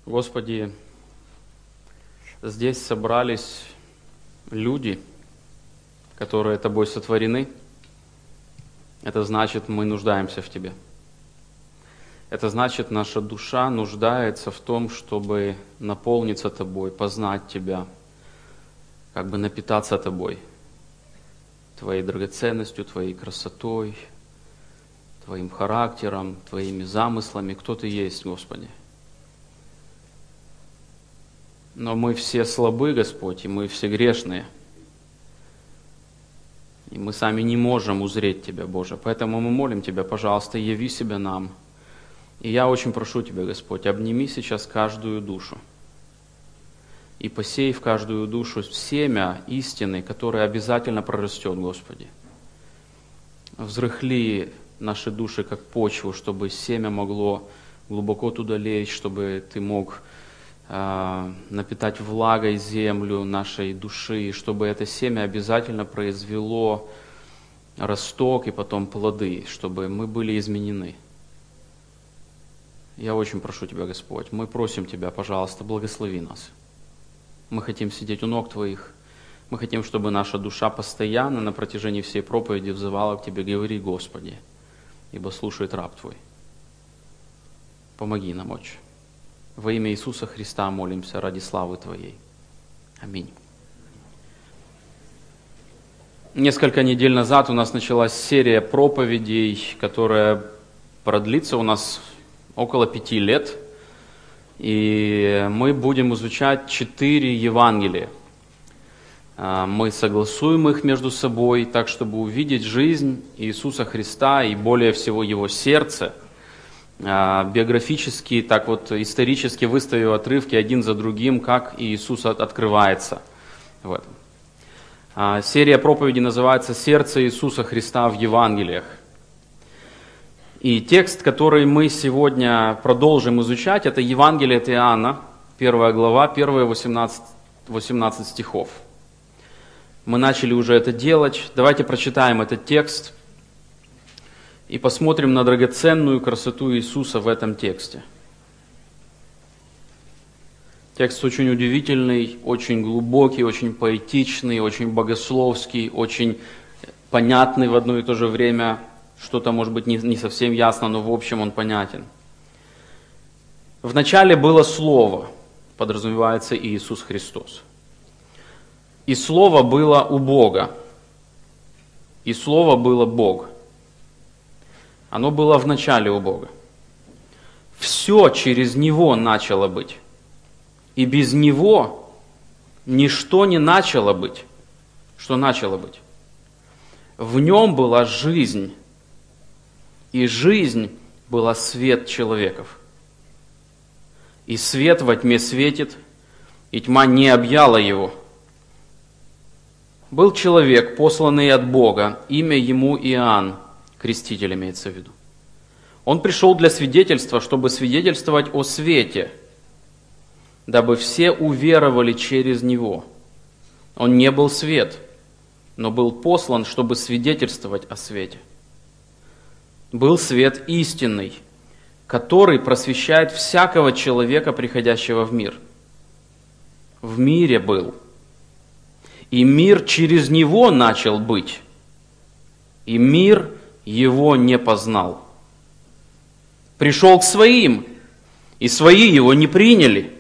Господи, здесь собрались люди, которые Тобой сотворены. Это значит, мы нуждаемся в Тебе. Это значит, наша душа нуждается в том, чтобы наполниться Тобой, познать Тебя, как бы напитаться Тобой, Твоей драгоценностью, Твоей красотой, Твоим характером, Твоими замыслами, кто Ты есть, Господи. Но мы все слабы, Господь, и мы все грешные. И мы сами не можем узреть Тебя, Боже. Поэтому мы молим Тебя, пожалуйста, яви себя нам. И я очень прошу Тебя, Господь, обними сейчас каждую душу. И посей в каждую душу семя истины, которое обязательно прорастет, Господи. Взрыхли наши души как почву, чтобы семя могло глубоко туда лечь, чтобы Ты мог напитать влагой землю нашей души, чтобы это семя обязательно произвело росток и потом плоды, чтобы мы были изменены. Я очень прошу Тебя, Господь, мы просим Тебя, пожалуйста, благослови нас. Мы хотим сидеть у ног Твоих, мы хотим, чтобы наша душа постоянно на протяжении всей проповеди взывала к Тебе: говори, Господи, ибо слушает раб Твой. Помоги нам, Отче. Во имя Иисуса Христа молимся ради славы Твоей. Аминь. Несколько недель назад у нас началась серия проповедей, которая продлится у нас около 5 лет. И мы будем изучать 4 Евангелия. Мы согласуем их между собой так, чтобы увидеть жизнь Иисуса Христа и более всего Его сердце. Биографически, так вот исторически выставив отрывки один за другим, как Иисус открывается в этом. Серия проповедей называется «Сердце Иисуса Христа в Евангелиях». И текст, который мы сегодня продолжим изучать, это Евангелие от Иоанна, 1 глава, первые 18 стихов. Мы начали уже это делать. Давайте прочитаем этот текст и посмотрим на драгоценную красоту Иисуса в этом тексте. Текст очень удивительный, очень глубокий, очень поэтичный, очень богословский, очень понятный в одно и то же время. Что-то, может быть, не совсем ясно, но в общем он понятен. Вначале было Слово, подразумевается Иисус Христос. И Слово было у Бога. И Слово было Бог. Оно было в начале у Бога. Все через Него начало быть. И без Него ничто не начало быть. Что начало быть? В Нем была жизнь. И жизнь была свет человеков. И свет во тьме светит, и тьма не объяла его. Был человек, посланный от Бога, имя ему Иоанн, креститель имеется в виду. Он пришел для свидетельства, чтобы свидетельствовать о свете, дабы все уверовали через него. Он не был свет, но был послан, чтобы свидетельствовать о свете. Был свет истинный, который просвещает всякого человека, приходящего в мир. В мире был. И мир через него начал быть. И мир его не познал. Пришел к своим, и свои его не приняли.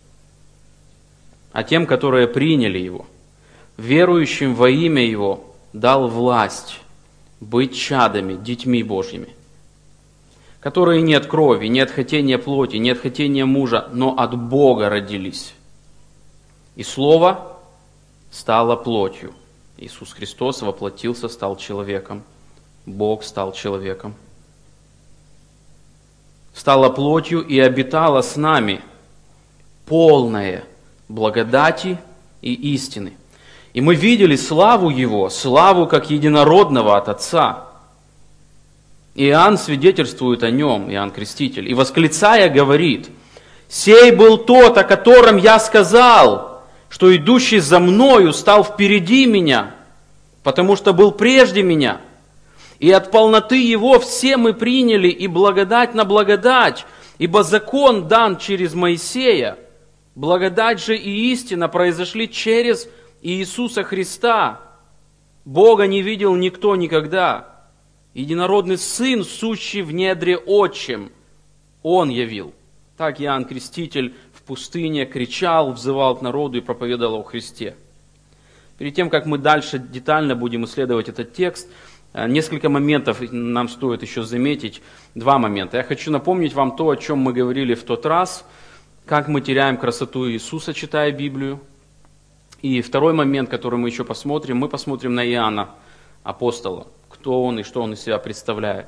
А тем, которые приняли его, верующим во имя его, дал власть быть чадами, детьми Божьими, которые не от крови, не от хотения плоти, не от хотения мужа, но от Бога родились. И Слово стало плотью. Иисус Христос воплотился, стал человеком. Бог стал человеком. Стала плотью и обитала с нами, полное благодати и истины. И мы видели славу Его, славу как единородного от Отца. Иоанн свидетельствует о Нем, Иоанн Креститель, и восклицая говорит: «Сей был тот, о котором я сказал, что идущий за мною стал впереди меня, потому что был прежде меня. И от полноты Его все мы приняли и благодать на благодать, Ибо закон дан через Моисея, благодать же и истина произошли через Иисуса Христа. Бога не видел никто никогда. Единородный Сын, сущий в недре Отчим, Он явил. Так Иоанн Креститель в пустыне кричал, взывал к народу и проповедовал о Христе. Перед тем, как мы дальше детально будем исследовать этот текст, несколько моментов нам стоит еще заметить. Два момента. Я хочу напомнить вам то, о чем мы говорили в тот раз, как мы теряем красоту Иисуса, читая Библию. И второй момент, который мы еще посмотрим, мы посмотрим на Иоанна, апостола, кто он и что он из себя представляет.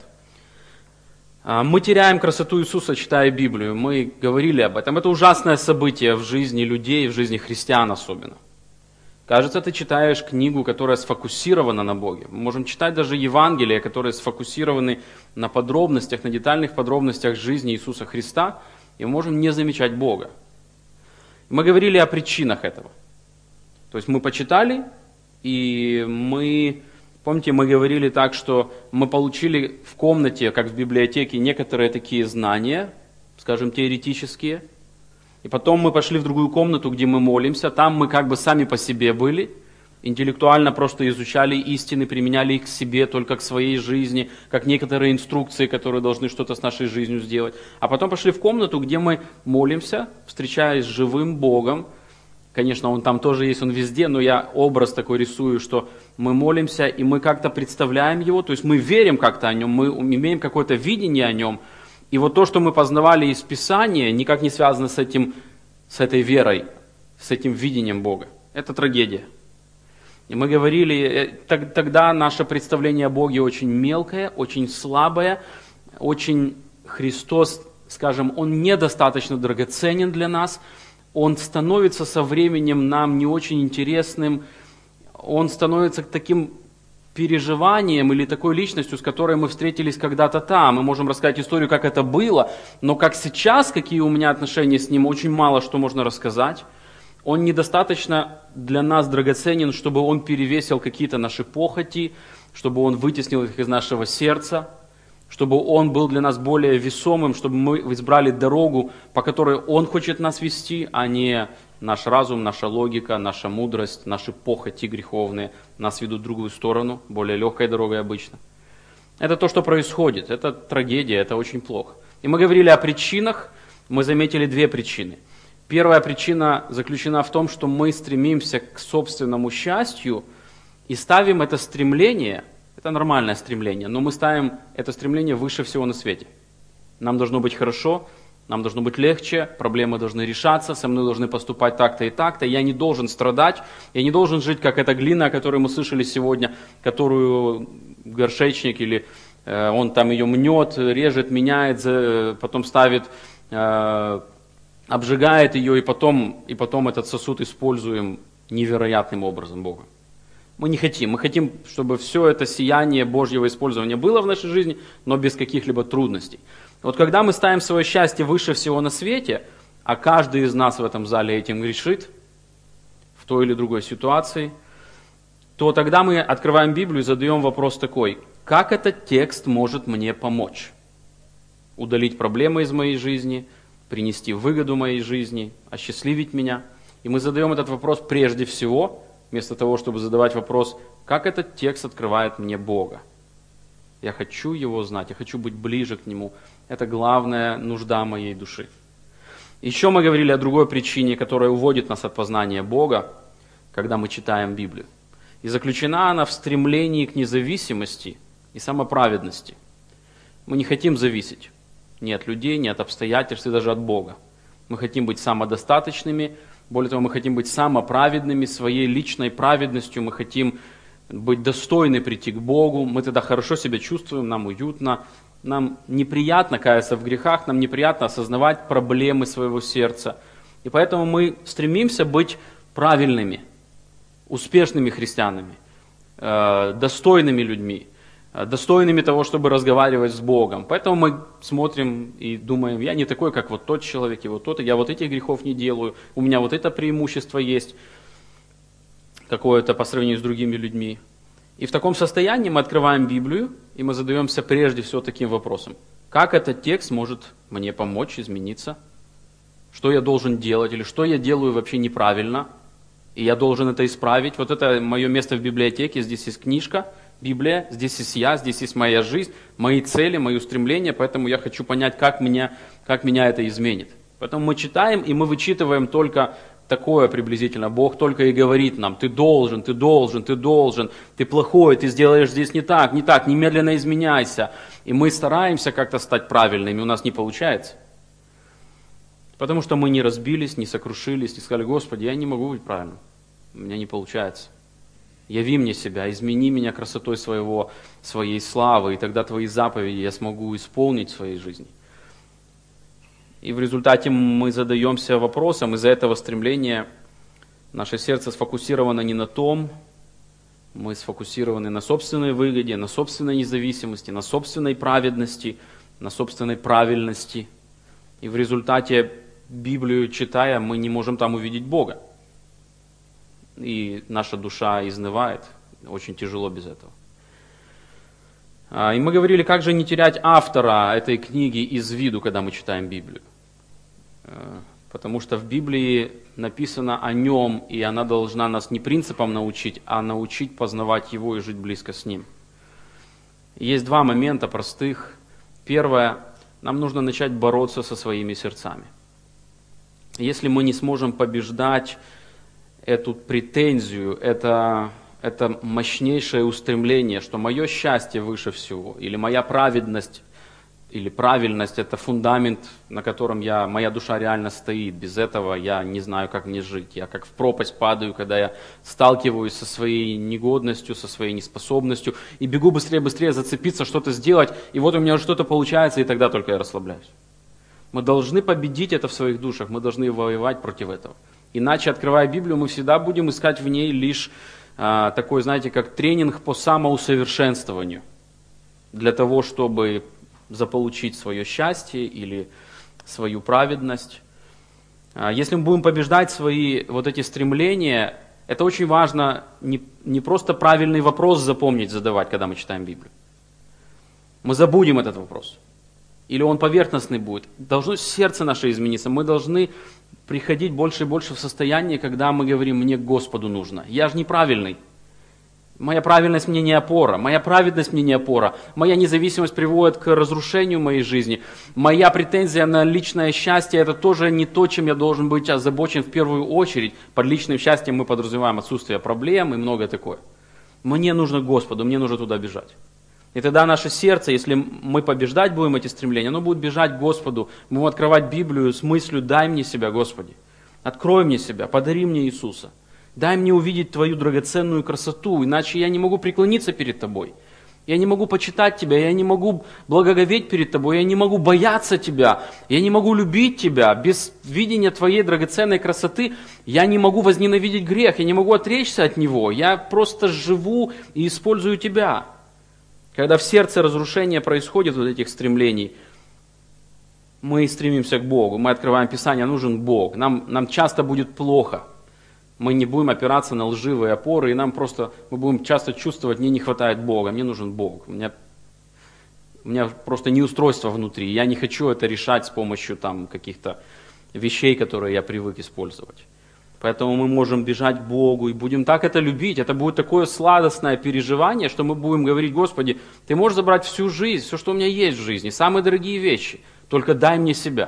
Мы теряем красоту Иисуса, читая Библию. Мы говорили об этом. Это ужасное событие в жизни людей, в жизни христиан особенно. Кажется, ты читаешь книгу, которая сфокусирована на Боге. Мы можем читать даже Евангелия, которые сфокусированы на подробностях, на детальных подробностях жизни Иисуса Христа, и мы можем не замечать Бога. Мы говорили о причинах этого. То есть мы почитали, и помните, мы говорили так, что мы получили в комнате, как в библиотеке, некоторые такие знания, скажем, теоретические, и потом мы пошли в другую комнату, где мы молимся, там мы как бы сами по себе были, интеллектуально просто изучали истины, применяли их к себе, только к своей жизни, как некоторые инструкции, которые должны что-то с нашей жизнью сделать. А потом пошли в комнату, где мы молимся, встречаясь с живым Богом. Конечно, Он там тоже есть, Он везде, но я образ такой рисую, что мы молимся, и мы как-то представляем Его, то есть мы верим как-то о Нем, мы имеем какое-то видение о Нем. И вот то, что мы познавали из Писания, никак не связано с этой верой, с этим видением Бога. Это трагедия. И мы говорили, тогда наше представление о Боге очень мелкое, очень слабое, очень Христос, скажем, Он недостаточно драгоценен для нас, Он становится со временем нам не очень интересным, Он становится таким переживанием или такой личностью, с которой мы встретились когда-то там. Мы можем рассказать историю, как это было, но как сейчас, какие у меня отношения с Ним, очень мало что можно рассказать. Он недостаточно для нас драгоценен, чтобы Он перевесил какие-то наши похоти, чтобы Он вытеснил их из нашего сердца, чтобы Он был для нас более весомым, чтобы мы избрали дорогу, по которой Он хочет нас вести, а не наш разум, наша логика, наша мудрость, наши похоти греховные нас ведут в другую сторону, более легкой дорогой обычно. Это то, что происходит, это трагедия, это очень плохо. И мы говорили о причинах, мы заметили две причины. Первая причина заключена в том, что мы стремимся к собственному счастью и ставим это стремление, это нормальное стремление, но мы ставим это стремление выше всего на свете. Нам должно быть хорошо, нам должно быть легче, проблемы должны решаться, со мной должны поступать так-то и так-то, я не должен страдать, я не должен жить, как эта глина, о которой мы слышали сегодня, которую горшечник или он там ее мнет, режет, меняет, потом ставит, обжигает ее, и потом этот сосуд используем невероятным образом Бога. Мы не хотим, мы хотим, чтобы все это сияние Божьего использования было в нашей жизни, но без каких-либо трудностей. Вот когда мы ставим свое счастье выше всего на свете, а каждый из нас в этом зале этим грешит, в той или другой ситуации, то тогда мы открываем Библию и задаем вопрос такой: как этот текст может мне помочь? Удалить проблемы из моей жизни, принести выгоду моей жизни, осчастливить меня. И мы задаем этот вопрос прежде всего, вместо того, чтобы задавать вопрос, как этот текст открывает мне Бога. Я хочу Его знать, я хочу быть ближе к Нему. Это главная нужда моей души. Еще мы говорили о другой причине, которая уводит нас от познания Бога, когда мы читаем Библию. И заключена она в стремлении к независимости и самоправедности. Мы не хотим зависеть ни от людей, ни от обстоятельств, и даже от Бога. Мы хотим быть самодостаточными, более того, мы хотим быть самоправедными, своей личной праведностью, мы хотим быть достойны прийти к Богу, мы тогда хорошо себя чувствуем, нам уютно, нам неприятно каяться в грехах, нам неприятно осознавать проблемы своего сердца. И поэтому мы стремимся быть правильными, успешными христианами, достойными людьми, достойными того, чтобы разговаривать с Богом. Поэтому мы смотрим и думаем, я не такой, как вот тот человек, и вот тот, я вот этих грехов не делаю, у меня вот это преимущество есть, какое-то по сравнению с другими людьми. И в таком состоянии мы открываем Библию, и мы задаемся прежде всего таким вопросом: Как этот текст может мне помочь измениться? Что я должен делать или что я делаю вообще неправильно? И я должен это исправить. Вот это мое место в библиотеке. Здесь есть книжка, Библия, здесь есть я, здесь есть моя жизнь, мои цели, мои устремления. Поэтому я хочу понять, как меня это изменит. Поэтому мы читаем и мы вычитываем только такое приблизительно. Бог только и говорит нам: ты должен, ты плохой, ты сделаешь здесь не так, немедленно изменяйся. И мы стараемся как-то стать правильными, у нас не получается. Потому что мы не разбились, не сокрушились, не сказали: Господи, я не могу быть правильным, у меня не получается. Яви мне себя, измени меня красотой своей славы, и тогда Твои заповеди я смогу исполнить в своей жизни. И в результате мы задаемся вопросом, из-за этого стремления наше сердце сфокусировано не на том, мы сфокусированы на собственной выгоде, на собственной независимости, на собственной праведности, на собственной правильности. И в результате, Библию читая, мы не можем там увидеть Бога. И наша душа изнывает, очень тяжело без этого. И мы говорили, как же не терять автора этой книги из виду, когда мы читаем Библию. Потому что в Библии написано о нем, и она должна нас не принципам научить, а научить познавать его и жить близко с ним. Есть два момента простых. Первое, нам нужно начать бороться со своими сердцами. Если мы не сможем побеждать эту претензию, это мощнейшее устремление, что мое счастье выше всего, или моя праведность, или правильность – это фундамент, на котором моя душа реально стоит. Без этого я не знаю, как мне жить. Я как в пропасть падаю, когда я сталкиваюсь со своей негодностью, со своей неспособностью, и бегу быстрее зацепиться, что-то сделать, и вот у меня что-то получается, и тогда только я расслабляюсь. Мы должны победить это в своих душах, мы должны воевать против этого. Иначе, открывая Библию, мы всегда будем искать в ней лишь такой, знаете, как тренинг по самоусовершенствованию. Для того, чтобы заполучить свое счастье или свою праведность. Если мы будем побеждать свои вот эти стремления, это очень важно не просто правильный вопрос запомнить, задавать, когда мы читаем Библию. Мы забудем этот вопрос. Или он поверхностный будет. Должно сердце наше измениться. Мы должны приходить больше и больше в состояние, когда мы говорим: мне к Господу нужно. Я же неправильный. Моя правильность мне не опора, моя праведность мне не опора, моя независимость приводит к разрушению моей жизни, моя претензия на личное счастье – это тоже не то, чем я должен быть озабочен в первую очередь. Под личным счастьем мы подразумеваем отсутствие проблем и многое такое. Мне нужно к Господу, мне нужно туда бежать. И тогда наше сердце, если мы побеждать будем эти стремления, оно будет бежать к Господу, мы будем открывать Библию с мыслью: дай мне себя, Господи, открой мне себя, подари мне Иисуса. Дай мне увидеть Твою драгоценную красоту, иначе я не могу преклониться перед Тобой. Я не могу почитать Тебя, я не могу благоговеть перед Тобой, я не могу бояться Тебя, я не могу любить Тебя. Без видения Твоей драгоценной красоты я не могу возненавидеть грех, я не могу отречься от него. Я просто живу и использую Тебя. Когда в сердце разрушение происходит, вот этих стремлений, мы стремимся к Богу, мы открываем Писание: нужен Бог. Нам часто будет плохо. Мы не будем опираться на лживые опоры, и мы будем часто чувствовать: мне не хватает Бога, мне нужен Бог. У меня просто неустройство внутри, я не хочу это решать с помощью каких-то вещей, которые я привык использовать. Поэтому мы можем бежать к Богу и будем так это любить. Это будет такое сладостное переживание, что мы будем говорить: Господи, Ты можешь забрать всю жизнь, все, что у меня есть в жизни, самые дорогие вещи, только дай мне себя.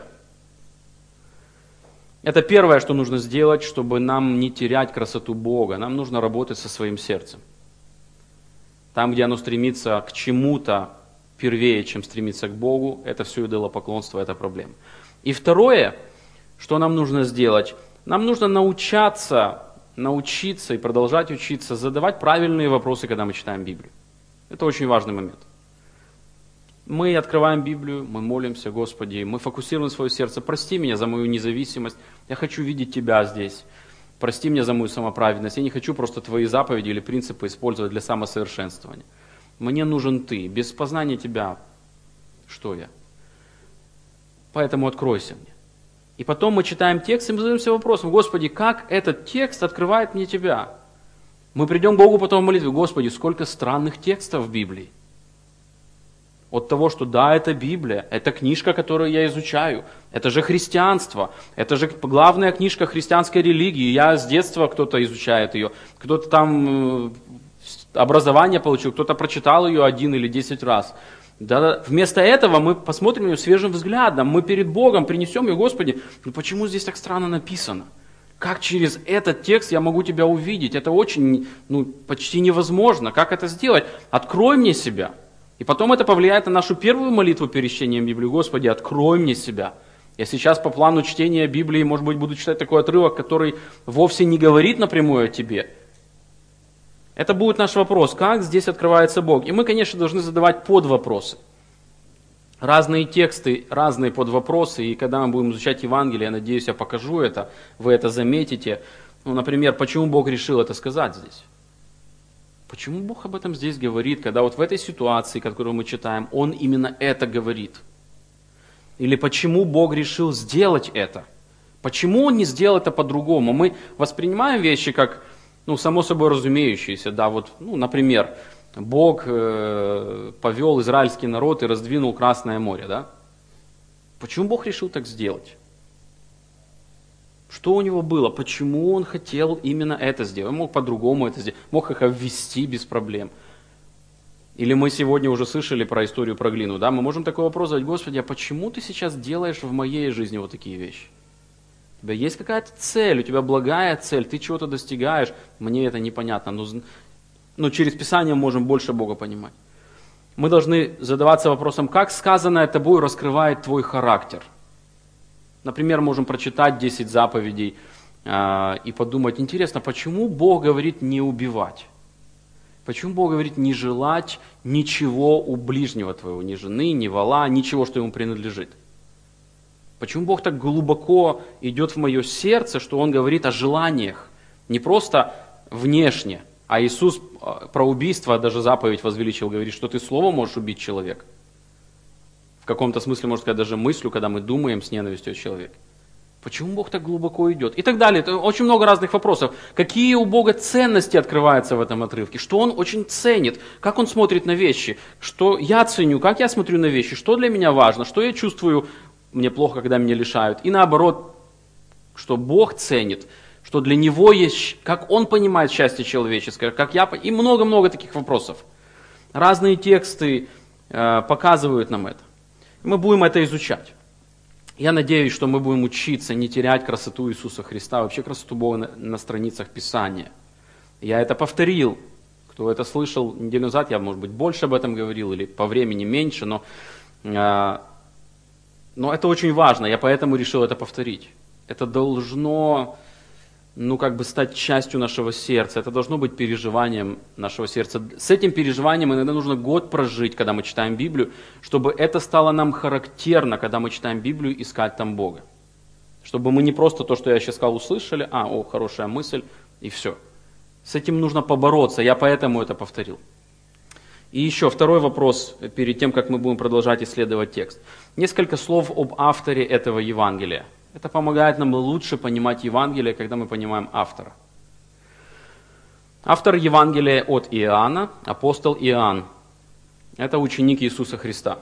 Это первое, что нужно сделать, чтобы нам не терять красоту Бога. Нам нужно работать со своим сердцем. Там, где оно стремится к чему-то первее, чем стремится к Богу, это все идолопоклонство, это проблема. И второе, что нам нужно сделать, нам нужно научиться и продолжать учиться задавать правильные вопросы, когда мы читаем Библию. Это очень важный момент. Мы открываем Библию, мы молимся: Господи, мы фокусируем свое сердце: прости меня за мою независимость, я хочу видеть Тебя здесь. Прости меня за мою самоправедность, я не хочу просто Твои заповеди или принципы использовать для самосовершенствования. Мне нужен Ты, без познания Тебя, что я? Поэтому откройся мне. И потом мы читаем текст, и мы задаемся вопросом: Господи, как этот текст открывает мне Тебя? Мы придем к Богу потом в молитве: Господи, сколько странных текстов в Библии. от того, что да, это Библия, это книжка, которую я изучаю, это же христианство, это же главная книжка христианской религии, я с детства кто-то изучает ее, кто-то там образование получил, кто-то прочитал ее 1 или 10 раз. Да, вместо этого мы посмотрим ее свежим взглядом, мы перед Богом принесем ее, Господи, ну почему здесь так странно написано? Как через этот текст я могу Тебя увидеть? Это очень, почти невозможно. Как это сделать? Открой мне себя. И потом это повлияет на нашу первую молитву перед чтением Библии. Господи, открой мне себя. Я сейчас по плану чтения Библии, может быть, буду читать такой отрывок, который вовсе не говорит напрямую о Тебе. Это будет наш вопрос, как здесь открывается Бог. И мы, конечно, должны задавать подвопросы. Разные тексты, разные подвопросы. И когда мы будем изучать Евангелие, я надеюсь, я покажу это, вы это заметите. Например, почему Бог решил это сказать здесь? Почему Бог об этом здесь говорит, когда вот в этой ситуации, которую мы читаем, Он именно это говорит? Или почему Бог решил сделать это? Почему Он не сделал это по-другому? Мы воспринимаем вещи как, само собой разумеющиеся. Да, например, Бог повел израильский народ и раздвинул Красное море. Да? Почему Бог решил так сделать? Что у него было? Почему он хотел именно это сделать? Он мог по-другому это сделать, мог их обвести без проблем. Или мы сегодня уже слышали про историю про глину, да? Мы можем такой вопрос задать: Господи, а почему ты сейчас делаешь в моей жизни вот такие вещи? У тебя есть какая-то цель, у тебя благая цель, ты чего-то достигаешь, мне это непонятно, но через Писание мы можем больше Бога понимать. Мы должны задаваться вопросом, как сказанное тобой раскрывает твой характер. Например, можем прочитать 10 заповедей и подумать: интересно, почему Бог говорит не убивать? Почему Бог говорит не желать ничего у ближнего твоего, ни жены, ни вола, ничего, что ему принадлежит? Почему Бог так глубоко идет в мое сердце, что Он говорит о желаниях, не просто внешне, а Иисус про убийство даже заповедь возвеличил, говорит, что ты словом можешь убить человека. В каком-то смысле, можно сказать, даже мыслью, когда мы думаем с ненавистью о человеке. Почему Бог так глубоко идет? И так далее. Это очень много разных вопросов. Какие у Бога ценности открываются в этом отрывке? Что Он очень ценит? Как Он смотрит на вещи? Что я ценю? Как я смотрю на вещи? Что для меня важно? Что я чувствую? Мне плохо, когда меня лишают. И наоборот, что Бог ценит, что для Него есть, как Он понимает счастье человеческое, как я, и много-много таких вопросов. Разные тексты показывают нам это. Мы будем это изучать. Я надеюсь, что мы будем учиться не терять красоту Иисуса Христа, вообще красоту Бога на страницах Писания. Я это повторил. Кто это слышал неделю назад, я, может быть, больше об этом говорил, или по времени меньше, но это очень важно, я поэтому решил это повторить. Это должно, стать частью нашего сердца, это должно быть переживанием нашего сердца. С этим переживанием иногда нужно год прожить, когда мы читаем Библию, чтобы это стало нам характерно, когда мы читаем Библию, искать там Бога. Чтобы мы не просто то, что я сейчас сказал, услышали, хорошая мысль, и все. С этим нужно побороться, я поэтому это повторил. И еще второй вопрос, перед тем, как мы будем продолжать исследовать текст. Несколько слов об авторе этого Евангелия. Это помогает нам лучше понимать Евангелие, когда мы понимаем автора. Автор Евангелия от Иоанна, апостол Иоанн. Это ученик Иисуса Христа.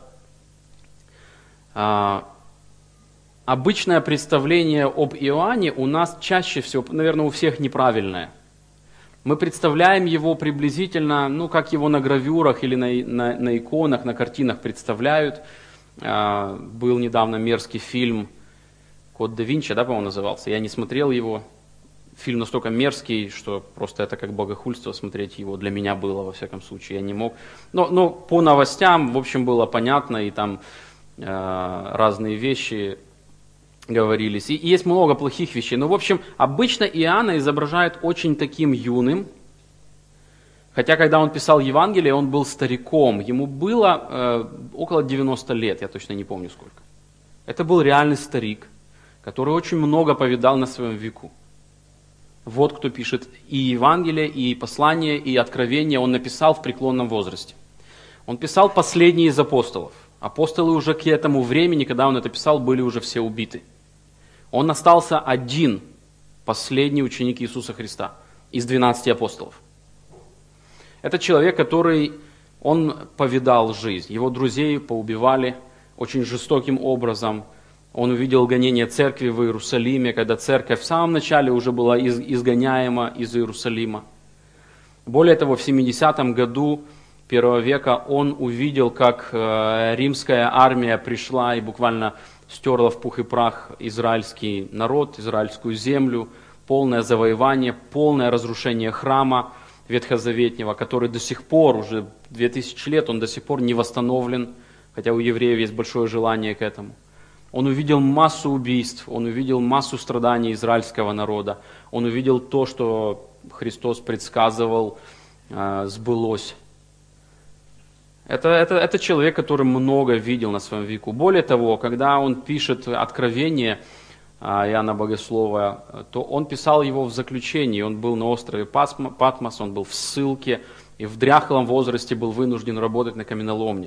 Обычное представление об Иоанне у нас чаще всего, наверное, у всех неправильное. Мы представляем его приблизительно, как его на гравюрах или на иконах, на картинах представляют. Был недавно мерзкий фильм «Код да Винчи», да, по-моему, назывался. Я не смотрел его. Фильм настолько мерзкий, что просто это как богохульство смотреть его для меня было, во всяком случае, я не мог. Но по новостям, в общем, было понятно, и там разные вещи говорились. И есть много плохих вещей. Но, в общем, обычно Иоанна изображают очень таким юным. Хотя, когда он писал Евангелие, он был стариком. Ему было около 90 лет, я точно не помню сколько. Это был реальный старик, который очень много повидал на своем веку. Вот кто пишет и Евангелие, и послание, и откровение он написал в преклонном возрасте. Он писал последний из апостолов. Апостолы уже к этому времени, когда он это писал, были уже все убиты. Он остался один, последний ученик Иисуса Христа, из 12 апостолов. Это человек, который Он повидал жизнь. Его друзей поубивали очень жестоким образом. Он увидел гонение церкви в Иерусалиме, когда церковь в самом начале уже была изгоняема из Иерусалима. Более того, в 70-м году первого века он увидел, как римская армия пришла и буквально стерла в пух и прах израильский народ, израильскую землю, полное завоевание, полное разрушение храма ветхозаветнего, который до сих пор, уже 2000 лет, он до сих пор не восстановлен, хотя у евреев есть большое желание к этому. Он увидел массу убийств, он увидел массу страданий израильского народа, он увидел то, что Христос предсказывал, сбылось. Это человек, который много видел на своем веку. Более того, когда он пишет Откровение Иоанна Богослова, то он писал его в заключении. Он был на острове Патмос, он был в ссылке и в дряхлом возрасте был вынужден работать на каменоломне.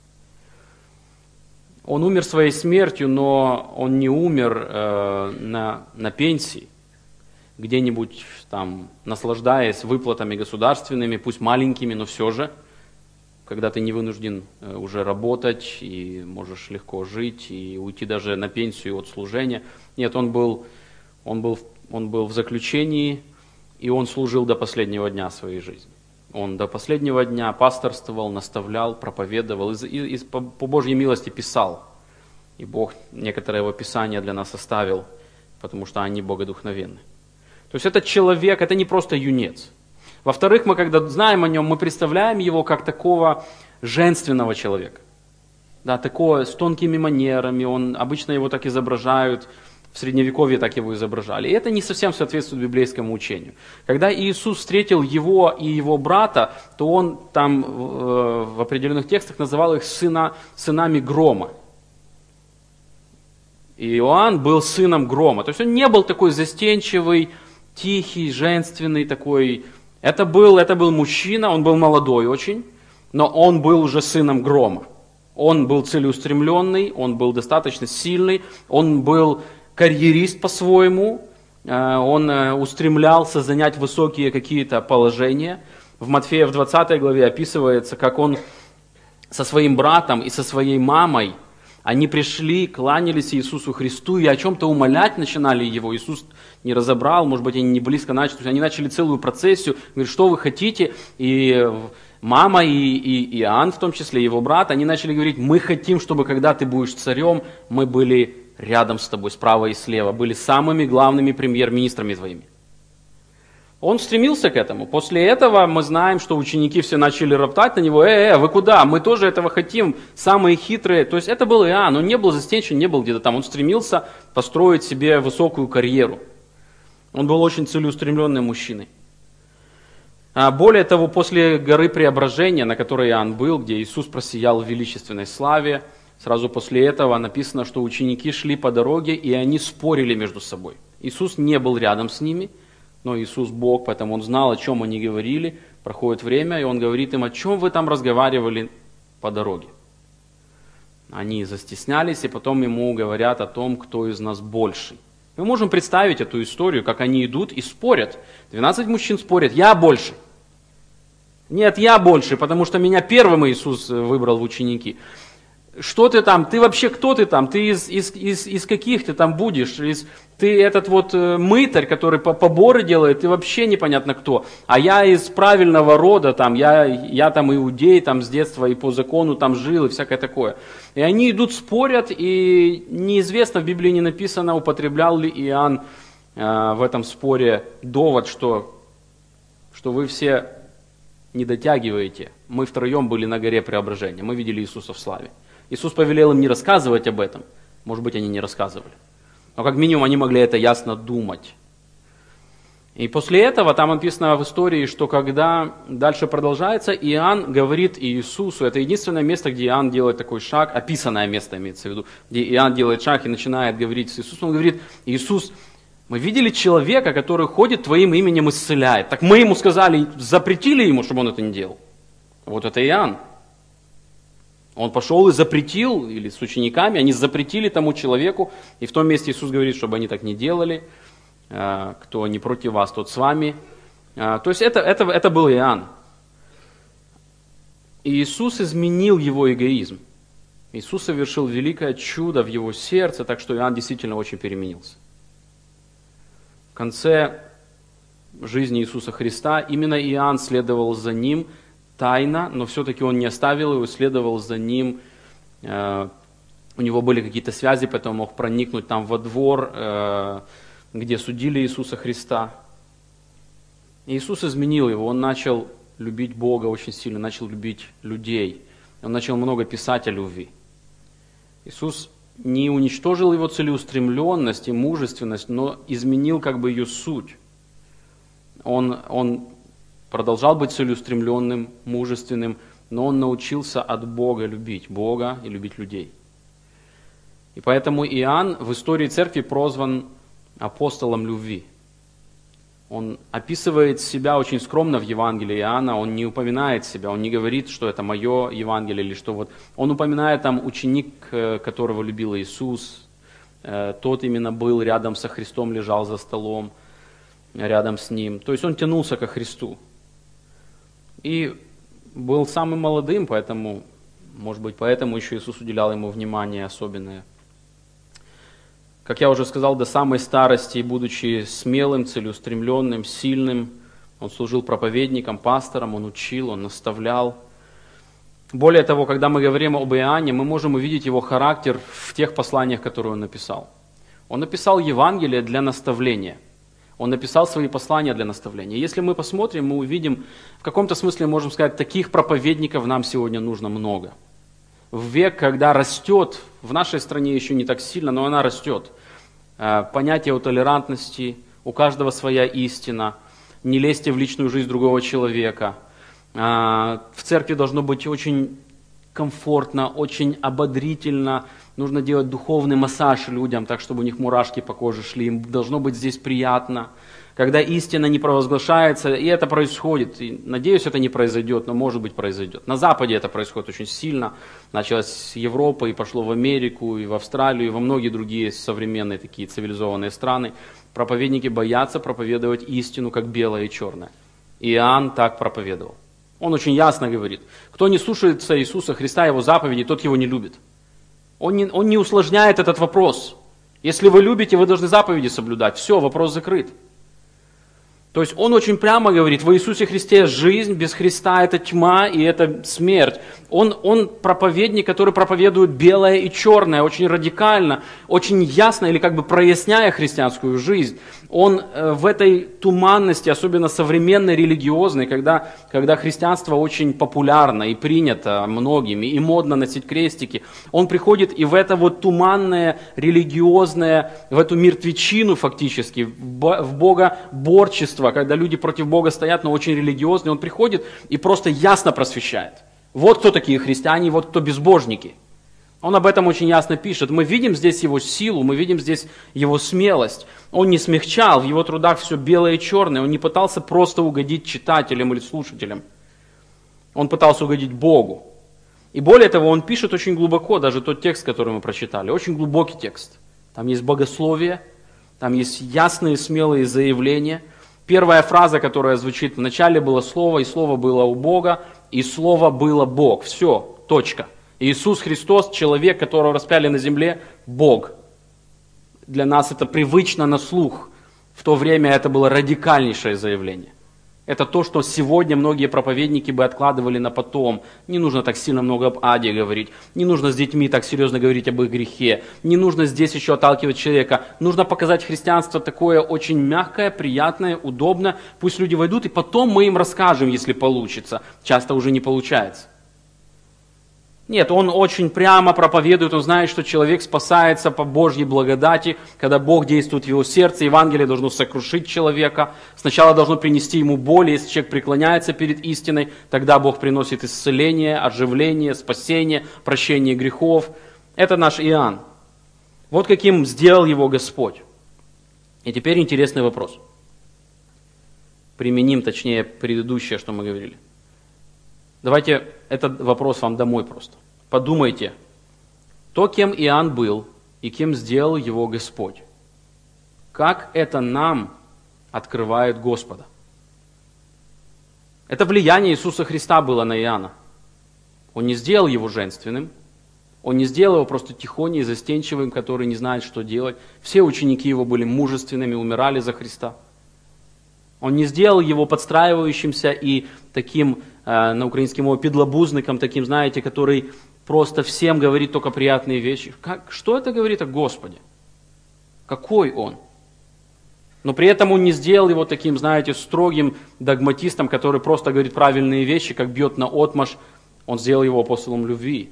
Он умер своей смертью, но он не умер на пенсии, где-нибудь там наслаждаясь выплатами государственными, пусть маленькими, но все же, когда ты не вынужден уже работать и можешь легко жить и уйти даже на пенсию от служения. Нет, он был в заключении, и он служил до последнего дня своей жизни. Он до последнего дня пасторствовал, наставлял, проповедовал и по Божьей милости писал. И Бог некоторые его писания для нас оставил, потому что они богодухновенны. То есть этот человек, это не просто юнец. Во-вторых, мы когда знаем о нем, мы представляем его как такого женственного человека. Да, такого с тонкими манерами, обычно его так изображают, в Средневековье так его изображали. И это не совсем соответствует библейскому учению. Когда Иисус встретил его и его брата, то он там в определенных текстах называл их сынами грома. И Иоанн был сыном грома. То есть он не был такой застенчивый, тихий, женственный такой. Это был мужчина, он был молодой очень, но он был уже сыном грома. Он был целеустремленный, он был достаточно сильный, он был карьерист по-своему, он устремлялся занять высокие какие-то положения. В Матфея в 20 главе описывается, как он со своим братом и со своей мамой, они пришли, кланялись Иисусу Христу и о чем-то умолять начинали его. Иисус не разобрал, может быть, они не близко начали. То есть они начали целую процессию, говорят, что вы хотите? И мама и Иоанн, в том числе его брат, они начали говорить, мы хотим, чтобы когда ты будешь царем, мы были рядом с тобой, справа и слева, были самыми главными премьер-министрами твоими. Он стремился к этому. После этого мы знаем, что ученики все начали роптать на него. Вы куда? Мы тоже этого хотим. Самые хитрые. То есть это был Иоанн. Он не был застенчивым, не был где-то там. Он стремился построить себе высокую карьеру. Он был очень целеустремленным мужчиной. Более того, после горы Преображения, на которой Иоанн был, где Иисус просиял в величественной славе, сразу после этого написано, что ученики шли по дороге, и они спорили между собой. Иисус не был рядом с ними, но Иисус Бог, поэтому Он знал, о чем они говорили. Проходит время, и Он говорит им, о чем вы там разговаривали по дороге. Они застеснялись, и потом Ему говорят о том, кто из нас больший. Мы можем представить эту историю, как они идут и спорят. 12 мужчин спорят, я больше. Нет, я больше, потому что меня первым Иисус выбрал в ученики. Что ты там? Ты вообще кто ты там? Ты из каких ты там будешь? Ты этот вот мытарь, который поборы делает, ты вообще непонятно кто. А я из правильного рода, там, я там иудей, там с детства и по закону там жил и всякое такое. И они идут спорят, и неизвестно, в Библии не написано, употреблял ли Иоанн в этом споре довод, что вы все не дотягиваете. Мы втроем были на горе Преображения, мы видели Иисуса в славе. Иисус повелел им не рассказывать об этом. Может быть, они не рассказывали. Но как минимум они могли это ясно думать. И после этого там написано в истории, что когда дальше продолжается, Иоанн говорит Иисусу, это единственное место, где Иоанн делает такой шаг, описанное место имеется в виду, где Иоанн делает шаг и начинает говорить с Иисусом. Он говорит, Иисус, мы видели человека, который ходит Твоим именем исцеляет. Так мы ему сказали, запретили ему, чтобы он это не делал. Вот это Иоанн. Он пошел и запретил, или с учениками, они запретили тому человеку, и в том месте Иисус говорит, чтобы они так не делали, кто не против вас, тот с вами. То есть это был Иоанн. И Иисус изменил его эгоизм. Иисус совершил великое чудо в его сердце, так что Иоанн действительно очень переменился. В конце жизни Иисуса Христа именно Иоанн следовал за ним тайно, но все-таки он не оставил его, следовал за ним. У него были какие-то связи, поэтому мог проникнуть там во двор, где судили Иисуса Христа. И Иисус изменил его, он начал любить Бога очень сильно, начал любить людей. Он начал много писать о любви. Иисус не уничтожил его целеустремленность и мужественность, но изменил как бы ее суть. Он продолжал быть целеустремленным, мужественным, но он научился от Бога любить Бога и любить людей. И поэтому Иоанн в истории церкви прозван апостолом любви. Он описывает себя очень скромно в Евангелии Иоанна, он не упоминает себя, он не говорит, что это мое Евангелие, или что вот. Он упоминает там ученик, которого любил Иисус, тот именно был рядом со Христом, лежал за столом, рядом с ним. То есть он тянулся ко Христу. И был самым молодым, поэтому, может быть, поэтому еще Иисус уделял ему внимание особенное. Как я уже сказал, до самой старости, будучи смелым, целеустремленным, сильным, он служил проповедником, пастором, он учил, он наставлял. Более того, когда мы говорим об Иоанне, мы можем увидеть его характер в тех посланиях, которые он написал. Он написал Евангелие для наставления. Он написал свои послания для наставления. Если мы посмотрим, мы увидим, в каком-то смысле можем сказать, таких проповедников нам сегодня нужно много. В век, когда растет, в нашей стране еще не так сильно, но она растет, понятие о толерантности, у каждого своя истина, не лезьте в личную жизнь другого человека. В церкви должно быть очень комфортно, очень ободрительно, нужно делать духовный массаж людям, так, чтобы у них мурашки по коже шли, им должно быть здесь приятно. Когда истина не провозглашается, и это происходит, и, надеюсь, это не произойдет, но может быть произойдет. На Западе это происходит очень сильно, началось с Европы, и пошло в Америку, и в Австралию, и во многие другие современные такие цивилизованные страны. Проповедники боятся проповедовать истину, как белое и черное. Иоанн так проповедовал. Он очень ясно говорит, кто не слушается Иисуса Христа, Его заповедей, тот Его не любит. Он не усложняет этот вопрос. Если вы любите, вы должны заповеди соблюдать. Все, вопрос закрыт. То есть он очень прямо говорит, в Иисусе Христе жизнь, без Христа это тьма и это смерть. Он проповедник, который проповедует белое и черное, очень радикально, очень ясно, или как бы проясняя христианскую жизнь. Он в этой туманности, особенно современной, религиозной, когда христианство очень популярно и принято многими, и модно носить крестики, он приходит и в это вот туманное, религиозное, в эту мертвечину фактически, в богоборчество, когда люди против Бога стоят, но очень религиозные, он приходит и просто ясно просвещает. Вот кто такие христиане, вот кто безбожники. Он об этом очень ясно пишет. Мы видим здесь его силу, мы видим здесь его смелость. Он не смягчал, в его трудах все белое и черное. Он не пытался просто угодить читателям или слушателям. Он пытался угодить Богу. И более того, он пишет очень глубоко, даже тот текст, который мы прочитали, очень глубокий текст. Там есть богословие, там есть ясные, смелые заявления. Первая фраза, которая звучит: «Вначале было Слово, и Слово было у Бога, и Слово было Бог». Все, точка. Иисус Христос, человек, которого распяли на земле, Бог. Для нас это привычно на слух. В то время это было радикальнейшее заявление. Это то, что сегодня многие проповедники бы откладывали на потом. Не нужно так сильно много об аде говорить. Не нужно с детьми так серьезно говорить об их грехе. Не нужно здесь еще отталкивать человека. Нужно показать христианство такое очень мягкое, приятное, удобное. Пусть люди войдут, и потом мы им расскажем, если получится. Часто уже не получается. Нет, он очень прямо проповедует, он знает, что человек спасается по Божьей благодати, когда Бог действует в его сердце, Евангелие должно сокрушить человека, сначала должно принести ему боль, если человек преклоняется перед истиной, тогда Бог приносит исцеление, оживление, спасение, прощение грехов. Это наш Иоанн. Вот каким сделал его Господь. И теперь интересный вопрос. Применим, точнее, предыдущее, что мы говорили. Давайте этот вопрос вам домой просто. Подумайте, то, кем Иоанн был и кем сделал его Господь. Как это нам открывает Господа? Это влияние Иисуса Христа было на Иоанна. Он не сделал его женственным, он не сделал его просто тихоней, застенчивым, который не знает, что делать. Все ученики его были мужественными, умирали за Христа. Он не сделал его подстраивающимся и таким, на украинском мове, педлобузником, таким, знаете, который просто всем говорит только приятные вещи. Что это говорит о Господе? Какой Он? Но при этом он не сделал его таким, знаете, строгим догматистом, который просто говорит правильные вещи, как бьет наотмашь. Он сделал его апостолом любви.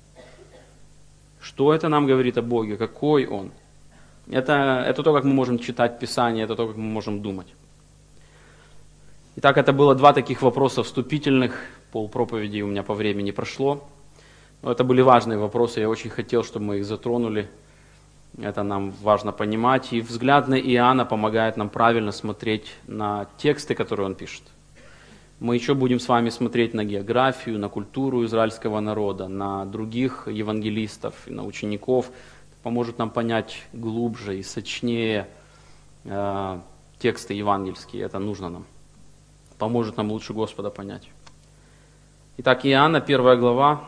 Что это нам говорит о Боге? Какой Он? Это то, как мы можем читать Писание, это то, как мы можем думать. Итак, это было два таких вопроса вступительных. Полпроповеди у меня по времени прошло. Но это были важные вопросы, я очень хотел, чтобы мы их затронули. Это нам важно понимать. И взгляд на Иоанна помогает нам правильно смотреть на тексты, которые он пишет. Мы еще будем с вами смотреть на географию, на культуру израильского народа, на других евангелистов, на учеников. Это поможет нам понять глубже и сочнее тексты евангельские. Это нужно нам. Поможет нам лучше Господа понять. Итак, Иоанна, 1 глава,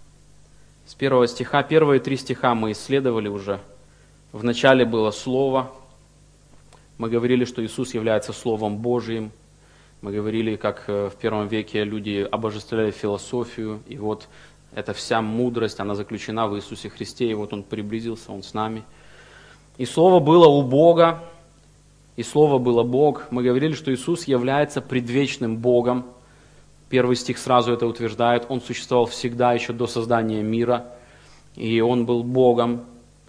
с 1 стиха. Первые 3 стиха мы исследовали уже. В начале было Слово. Мы говорили, что Иисус является Словом Божиим. Мы говорили, как в первом веке люди обожествляли философию. И вот эта вся мудрость, она заключена в Иисусе Христе. И вот Он приблизился, Он с нами. И Слово было у Бога. И Слово было Бог. Мы говорили, что Иисус является предвечным Богом. Первый стих сразу это утверждает. Он существовал всегда, еще до создания мира. И Он был Богом.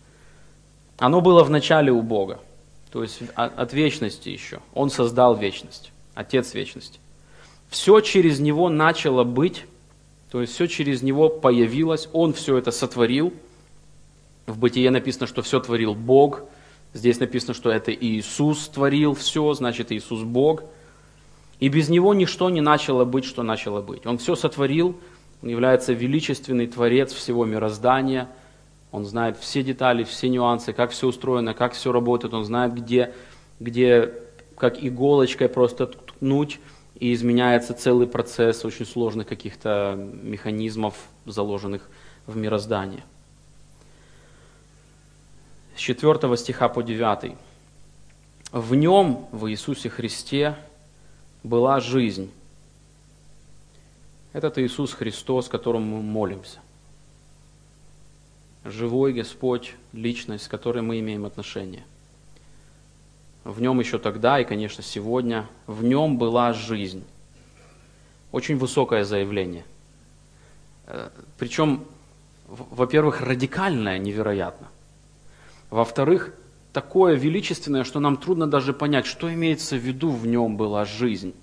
Оно было в начале у Бога, то есть от вечности еще. Он создал вечность, Отец вечности. Все через Него начало быть, то есть все через Него появилось, Он все это сотворил. В Бытие написано, что все творил Бог. Здесь написано, что это Иисус творил все, значит Иисус Бог. И без Него ничто не начало быть, что начало быть. Он все сотворил, Он является величественный Творец всего мироздания. Он знает все детали, все нюансы, как все устроено, как все работает. Он знает, где как иголочкой просто ткнуть, и изменяется целый процесс очень сложных каких-то механизмов, заложенных в мироздание. С 4 стиха по 9. «В Нем, в Иисусе Христе, была жизнь». Этот Иисус Христос, которому мы молимся. Живой Господь, личность, с которой мы имеем отношение. В Нем еще тогда и, конечно, сегодня, в Нем была жизнь. Очень высокое заявление. Причем, во-первых, радикальное, невероятно. Во-вторых, такое величественное, что нам трудно даже понять, что имеется в виду «в Нем была жизнь».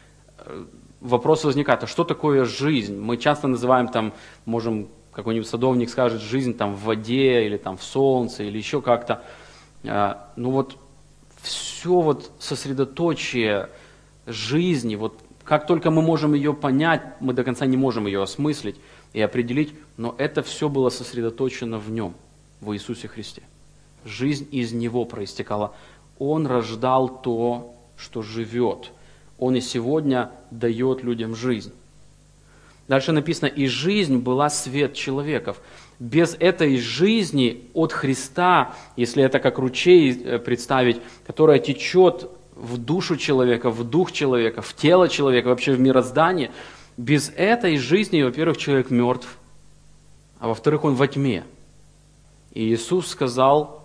Вопрос возникает, а что такое жизнь? Мы часто называем там, можем... Какой-нибудь садовник скажет, жизнь там в воде, или там в солнце, или еще как-то. Ну вот все вот сосредоточие жизни, вот как только мы можем ее понять, мы до конца не можем ее осмыслить и определить, но это все было сосредоточено в Нем, в Иисусе Христе. Жизнь из Него проистекала. Он рождал то, что живет. Он и сегодня дает людям жизнь. Дальше написано, и жизнь была свет человеков. Без этой жизни от Христа, если это как ручей представить, которая течет в душу человека, в дух человека, в тело человека, вообще в мироздание, без этой жизни, во-первых, человек мертв, а во-вторых, он во тьме. И Иисус сказал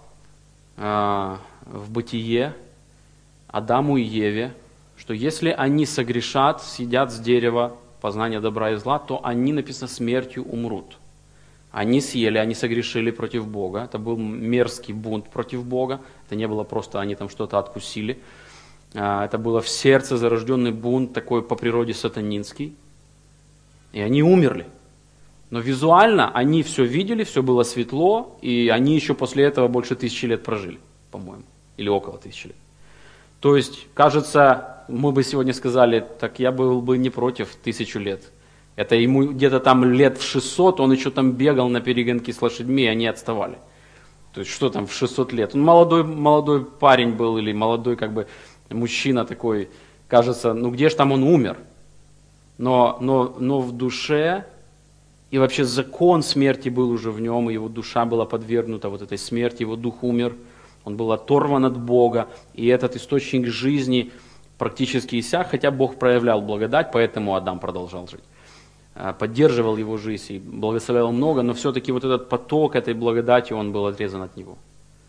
в Бытие Адаму и Еве, что если они согрешат, съедят с дерева познания добра и зла, то они, написано, смертью умрут. Они съели, они согрешили против Бога. Это был мерзкий бунт против Бога. Это не было просто, они там что-то откусили. Это было в сердце зарожденный бунт, такой по природе сатанинский. И они умерли. Но визуально они все видели, все было светло, и они еще после этого больше 1000 лет прожили, по-моему. Или около 1000 лет. То есть, кажется, мы бы сегодня сказали, так я был бы не против 1000 лет. Это ему где-то там лет в 600, он еще там бегал на перегонки с лошадьми, и они отставали. То есть, что там в 600 лет? Он молодой парень был, или молодой как бы мужчина такой, кажется, ну где же там он умер? Но в душе И вообще закон смерти был уже в нем, и его душа была подвергнута вот этой смерти, его дух умер, он был оторван от Бога, и этот источник жизни практически иссяк, хотя Бог проявлял благодать, поэтому Адам продолжал жить. Поддерживал его жизнь и благословлял много, но все-таки вот этот поток этой благодати, он был отрезан от него.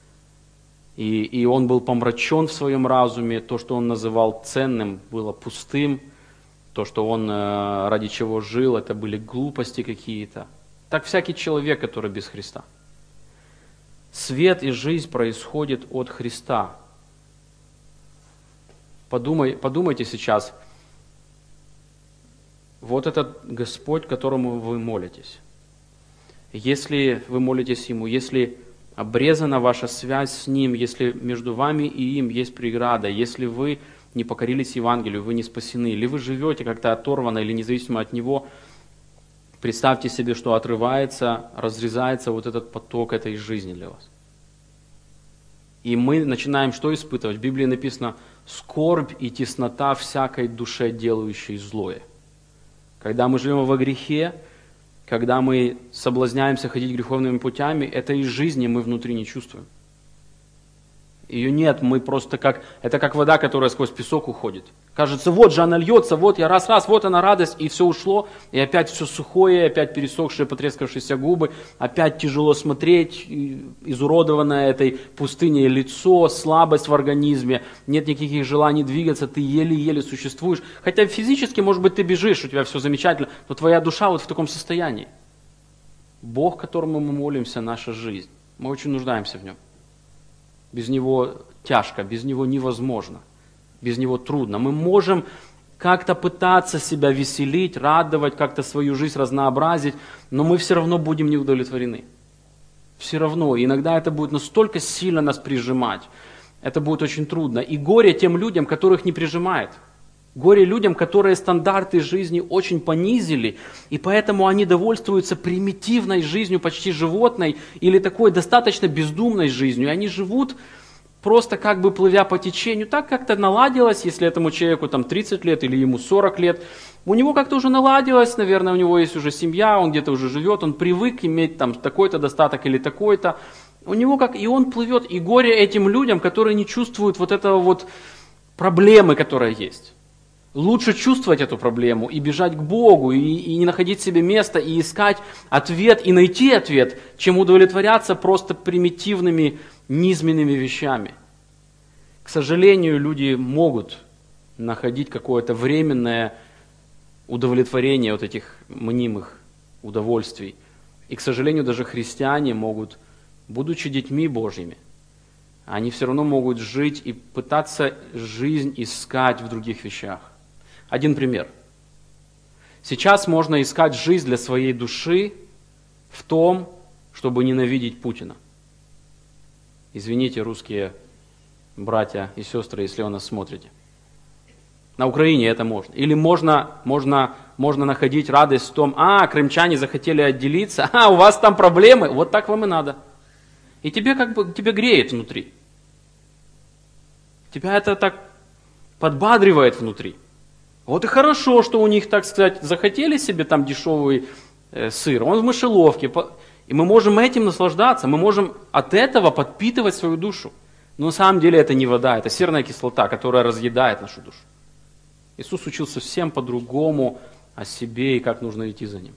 И он был помрачен в своем разуме, то, что он называл ценным, было пустым, то, что он ради чего жил, это были глупости какие-то. Так всякий человек, который без Христа. Свет и жизнь происходит от Христа. Подумайте сейчас, вот этот Господь, которому вы молитесь. Если вы молитесь Ему, если обрезана ваша связь с Ним, если между вами и им есть преграда, если вы не покорились Евангелию, вы не спасены, или вы живете как-то оторванно или независимо от Него, представьте себе, что отрывается, разрезается вот этот поток этой жизни для вас. И мы начинаем что испытывать? В Библии написано «скорбь и теснота всякой душе, делающей злое». Когда мы живем во грехе, когда мы соблазняемся ходить греховными путями, этой жизни мы внутри не чувствуем. Ее нет, мы просто это как вода, которая сквозь песок уходит. Кажется, вот же она льется, вот я раз, вот она радость, и все ушло, и опять все сухое, опять пересохшие, потрескавшиеся губы, опять тяжело смотреть, изуродованное этой пустыней лицо, слабость в организме, нет никаких желаний двигаться, ты еле-еле существуешь. Хотя физически, может быть, ты бежишь, у тебя все замечательно, но твоя душа вот в таком состоянии. Бог, которому мы молимся, наша жизнь. Мы очень нуждаемся в Нем. Без Него тяжко, без Него невозможно, без Него трудно. Мы можем как-то пытаться себя веселить, радовать, как-то свою жизнь разнообразить, но мы все равно будем неудовлетворены. Все равно. Иногда это будет настолько сильно нас прижимать, это будет очень трудно. И горе тем людям, которых не прижимает. Горе людям, которые стандарты жизни очень понизили, и поэтому они довольствуются примитивной жизнью, почти животной, или такой достаточно бездумной жизнью. И они живут просто как бы плывя по течению. Так как-то наладилось, если этому человеку там 30 лет или ему 40 лет, у него как-то уже наладилось, наверное, у него есть уже семья, он где-то уже живет, он привык иметь там такой-то достаток или такой-то. У него и он плывет, и горе этим людям, которые не чувствуют вот этого вот проблемы, которая есть. Лучше чувствовать эту проблему и бежать к Богу, и не находить себе места, и искать ответ, и найти ответ, чем удовлетворяться просто примитивными, низменными вещами. К сожалению, люди могут находить какое-то временное удовлетворение от этих мнимых удовольствий. И, к сожалению, даже христиане могут, будучи детьми Божьими, они все равно могут жить и пытаться жизнь искать в других вещах. Один пример. Сейчас можно искать жизнь для своей души в том, чтобы ненавидеть Путина. Извините, русские братья и сестры, если вы нас смотрите. На Украине это можно. Или можно находить радость в том, крымчане захотели отделиться, у вас там проблемы, вот так вам и надо. И тебе греет внутри. Тебя это так подбадривает внутри. Вот и хорошо, что у них, так сказать, захотели себе там дешевый сыр, он в мышеловке. И мы можем этим наслаждаться, мы можем от этого подпитывать свою душу. Но на самом деле это не вода, это серная кислота, которая разъедает нашу душу. Иисус учил совсем по-другому о себе и как нужно идти за Ним.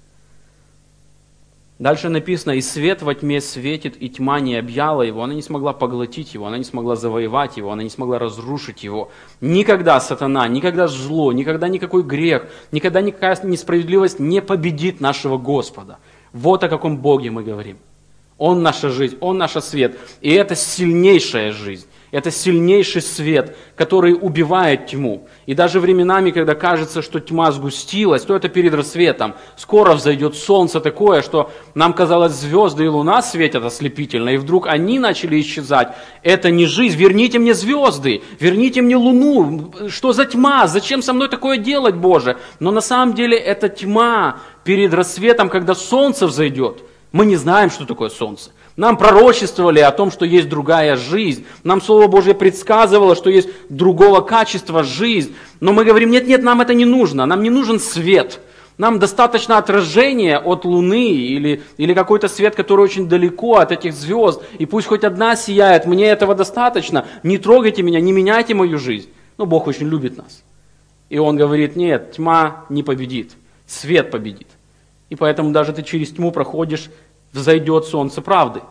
Дальше написано, и свет во тьме светит, и тьма не объяла его, она не смогла поглотить его, она не смогла завоевать его, она не смогла разрушить его. Никогда сатана, никогда зло, никогда никакой грех, никогда никакая несправедливость не победит нашего Господа. Вот о каком Боге мы говорим. Он наша жизнь, Он наш свет, и это сильнейшая жизнь. Это сильнейший свет, который убивает тьму. И даже временами, когда кажется, что тьма сгустилась, то это перед рассветом. Скоро взойдет солнце такое, что нам казалось, звезды и луна светят ослепительно, и вдруг они начали исчезать. Это не жизнь. Верните мне звезды, верните мне луну. Что за тьма? Зачем со мной такое делать, Боже? Но на самом деле это тьма перед рассветом, когда солнце взойдет. Мы не знаем, что такое солнце. Нам пророчествовали о том, что есть другая жизнь. Нам Слово Божье предсказывало, что есть другого качества жизнь. Но мы говорим, нет, нам это не нужно. Нам не нужен свет. Нам достаточно отражения от Луны или какой-то свет, который очень далеко от этих звезд. И пусть хоть одна сияет, мне этого достаточно. Не трогайте меня, не меняйте мою жизнь. Но Бог очень любит нас. И Он говорит, нет, тьма не победит, свет победит. И поэтому даже ты через тьму проходишь, взойдет солнце правды.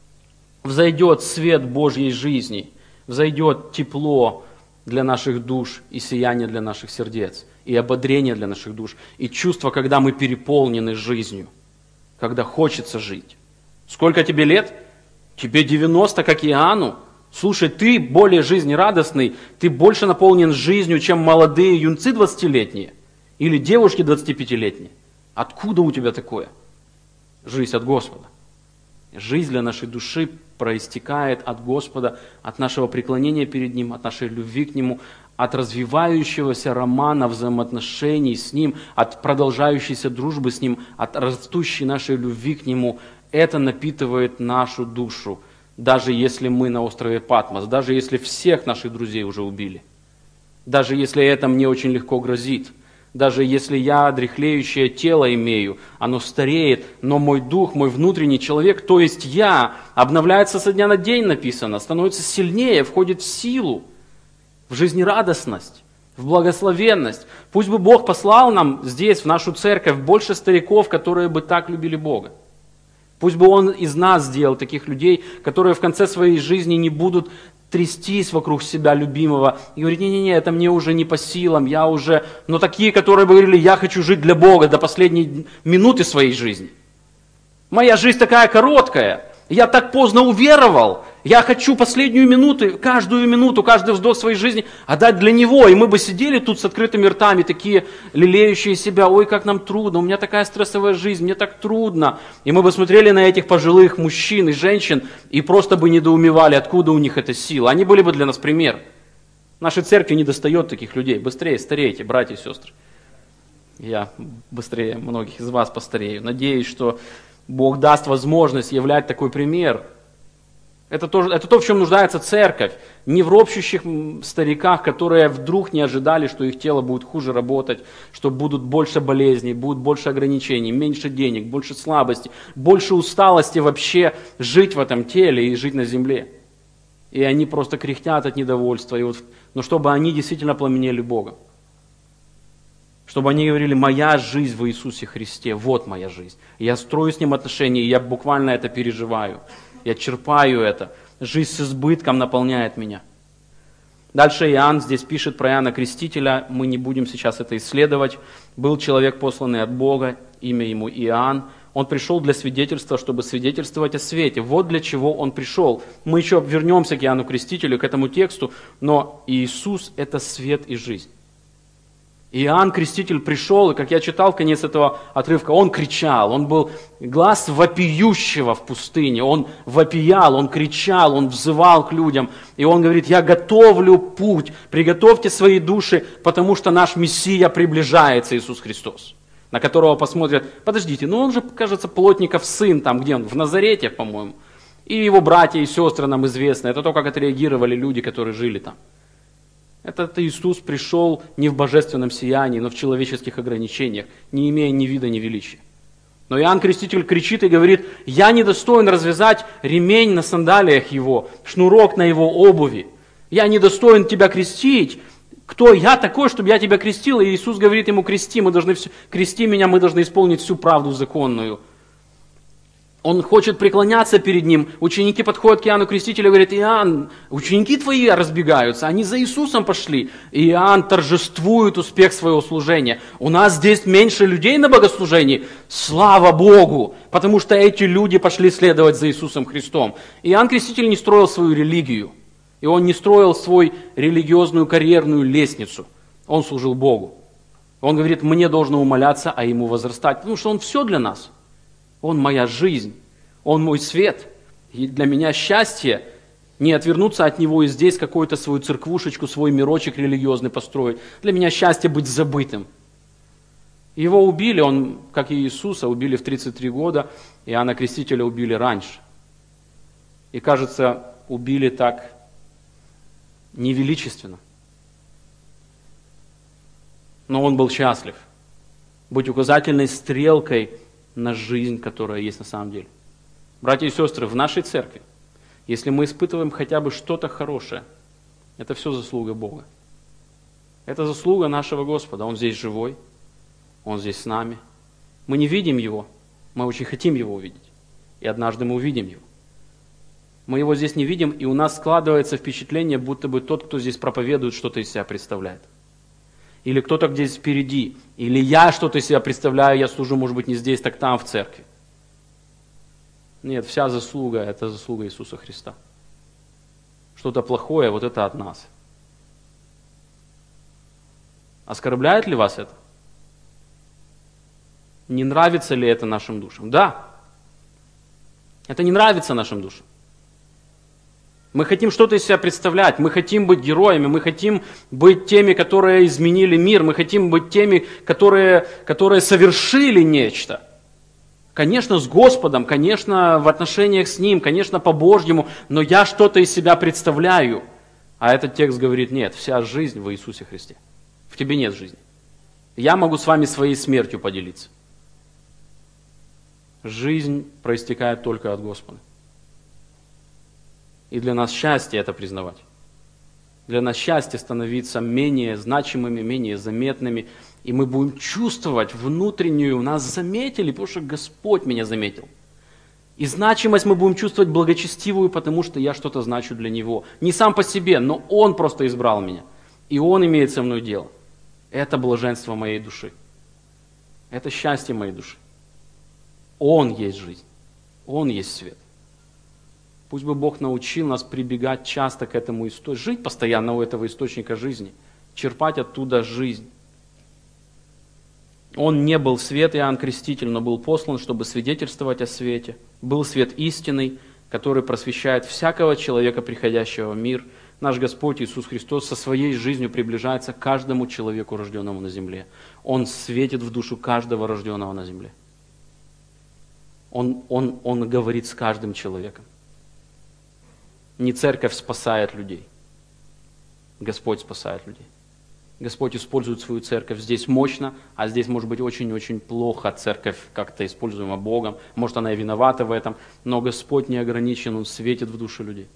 Взойдет свет Божьей жизни, взойдет тепло для наших душ и сияние для наших сердец, и ободрение для наших душ, и чувство, когда мы переполнены жизнью, когда хочется жить. Сколько тебе лет? Тебе 90, как Иоанну. Слушай, ты более жизнерадостный, ты больше наполнен жизнью, чем молодые юнцы 20-летние или девушки 25-летние. Откуда у тебя такое? Жизнь от Господа. Жизнь для нашей души проистекает от Господа, от нашего преклонения перед Ним, от нашей любви к Нему, от развивающегося романа взаимоотношений с Ним, от продолжающейся дружбы с Ним, от растущей нашей любви к Нему. Это напитывает нашу душу, даже если мы на острове Патмос, даже если всех наших друзей уже убили, даже если это мне очень легко грозит. Даже если я дряхлеющее тело имею, оно стареет, но мой дух, мой внутренний человек, то есть я, обновляется со дня на день, написано, становится сильнее, входит в силу, в жизнерадостность, в благословенность. Пусть бы Бог послал нам здесь, в нашу церковь, больше стариков, которые бы так любили Бога. Пусть бы Он из нас сделал таких людей, которые в конце своей жизни не будут трястись вокруг себя любимого и говорить, не-не-не, это мне уже не по силам, я уже... Но такие, которые бы говорили, я хочу жить для Бога до последней минуты своей жизни. Моя жизнь такая короткая, я так поздно уверовал, я хочу последнюю минуту, каждый вздох своей жизни отдать для Него. И мы бы сидели тут с открытыми ртами, такие лелеющие себя, ой, как нам трудно, у меня такая стрессовая жизнь, мне так трудно. И мы бы смотрели на этих пожилых мужчин и женщин и просто бы недоумевали, откуда у них эта сила. Они были бы для нас пример. Нашей церкви не достает таких людей. Быстрее старейте, братья и сестры. Я быстрее многих из вас постарею. Надеюсь, что Бог даст возможность являть такой пример. Это то, в чем нуждается церковь. Не в ропщущих стариках, которые вдруг не ожидали, что их тело будет хуже работать, что будут больше болезней, будет больше ограничений, меньше денег, больше слабости, больше усталости вообще жить в этом теле и жить на земле. И они просто кряхтят от недовольства. Но чтобы они действительно пламенели Богом. Чтобы они говорили, моя жизнь в Иисусе Христе, вот моя жизнь. Я строю с Ним отношения, и я буквально это переживаю. Я черпаю это. Жизнь с избытком наполняет меня. Дальше Иоанн здесь пишет про Иоанна Крестителя. Мы не будем сейчас это исследовать. Был человек, посланный от Бога, имя ему Иоанн. Он пришел для свидетельства, чтобы свидетельствовать о свете. Вот для чего он пришел. Мы еще вернемся к Иоанну Крестителю, к этому тексту. Но Иисус – это свет и жизнь. Иоанн Креститель пришел, и как я читал в конец этого отрывка, он кричал, он был глаз вопиющего в пустыне, он вопиял, он кричал, он взывал к людям, и он говорит, я готовлю путь, приготовьте свои души, потому что наш Мессия приближается, Иисус Христос, на которого посмотрят, подождите, ну он же, кажется, плотников сын, там где он, в Назарете, по-моему, и его братья и сестры нам известны, это то, как отреагировали люди, которые жили там. Этот Иисус пришел не в божественном сиянии, но в человеческих ограничениях, не имея ни вида, ни величия. Но Иоанн Креститель кричит и говорит, я недостоин развязать ремень на сандалиях его, шнурок на его обуви. Я недостоин тебя крестить. Кто я такой, чтобы я тебя крестил? И Иисус говорит ему, крести меня, мы должны исполнить всю правду законную. Он хочет преклоняться перед ним. Ученики подходят к Иоанну Крестителю и говорят, Иоанн, ученики твои разбегаются, они за Иисусом пошли. И Иоанн торжествует успех своего служения. У нас здесь меньше людей на богослужении. Слава Богу! Потому что эти люди пошли следовать за Иисусом Христом. Иоанн Креститель не строил свою религию. И он не строил свою религиозную карьерную лестницу. Он служил Богу. Он говорит, мне должно умоляться, а ему возрастать. Потому что он все для нас. Он моя жизнь, Он мой свет. И для меня счастье не отвернуться от Него и здесь какую-то свою церквушечку, свой мирочек религиозный построить. Для меня счастье быть забытым. Его убили, он, как и Иисуса, убили в 33 года, Иоанна Крестителя убили раньше. И, кажется, убили так невеличественно. Но он был счастлив. быть указательной стрелкой на жизнь, которая есть на самом деле. Братья и сестры, в нашей церкви, если мы испытываем хотя бы что-то хорошее, это все заслуга Бога. Это заслуга нашего Господа. Он здесь живой, Он здесь с нами. Мы не видим Его, мы очень хотим Его увидеть. И однажды мы увидим Его. Мы Его здесь не видим, и у нас складывается впечатление, будто бы тот, кто здесь проповедует, что-то из себя представляет. Или кто-то здесь впереди. Или я что-то из себя представляю, я служу, может быть, не здесь, так там, в церкви. Нет, вся заслуга – это заслуга Иисуса Христа. Что-то плохое, вот это от нас. Оскорбляет ли вас это? Не нравится ли это нашим душам? Да. Это не нравится нашим душам. Мы хотим что-то из себя представлять, мы хотим быть героями, мы хотим быть теми, которые изменили мир, мы хотим быть теми, которые совершили нечто. Конечно, с Господом, конечно, в отношениях с Ним, конечно, по-божьему, но я что-то из себя представляю. А этот текст говорит, нет, вся жизнь в Иисусе Христе. В тебе нет жизни. Я могу с вами своей смертью поделиться. Жизнь проистекает только от Господа. И для нас счастье это признавать. Для нас счастье становиться менее значимыми, менее заметными. И мы будем чувствовать внутреннюю, нас заметили, потому что Господь меня заметил. И значимость мы будем чувствовать благочестивую, потому что я что-то значу для Него. Не сам по себе, но Он просто избрал меня. И Он имеет со мной дело. Это блаженство моей души. Это счастье моей души. Он есть жизнь. Он есть свет. Пусть бы Бог научил нас прибегать часто к этому источнику, жить постоянно у этого источника жизни, черпать оттуда жизнь. Он не был свет, Иоанн Креститель, но был послан, чтобы свидетельствовать о свете. Был свет истинный, который просвещает всякого человека, приходящего в мир. Наш Господь Иисус Христос со своей жизнью приближается к каждому человеку, рожденному на земле. Он светит в душу каждого рожденного на земле. Он говорит с каждым человеком. Не церковь спасает людей. Господь спасает людей. Господь использует свою церковь здесь мощно, а здесь может быть очень-очень плохо церковь как-то используема Богом. Может, она и виновата в этом, но Господь не ограничен, Он светит в душу людей.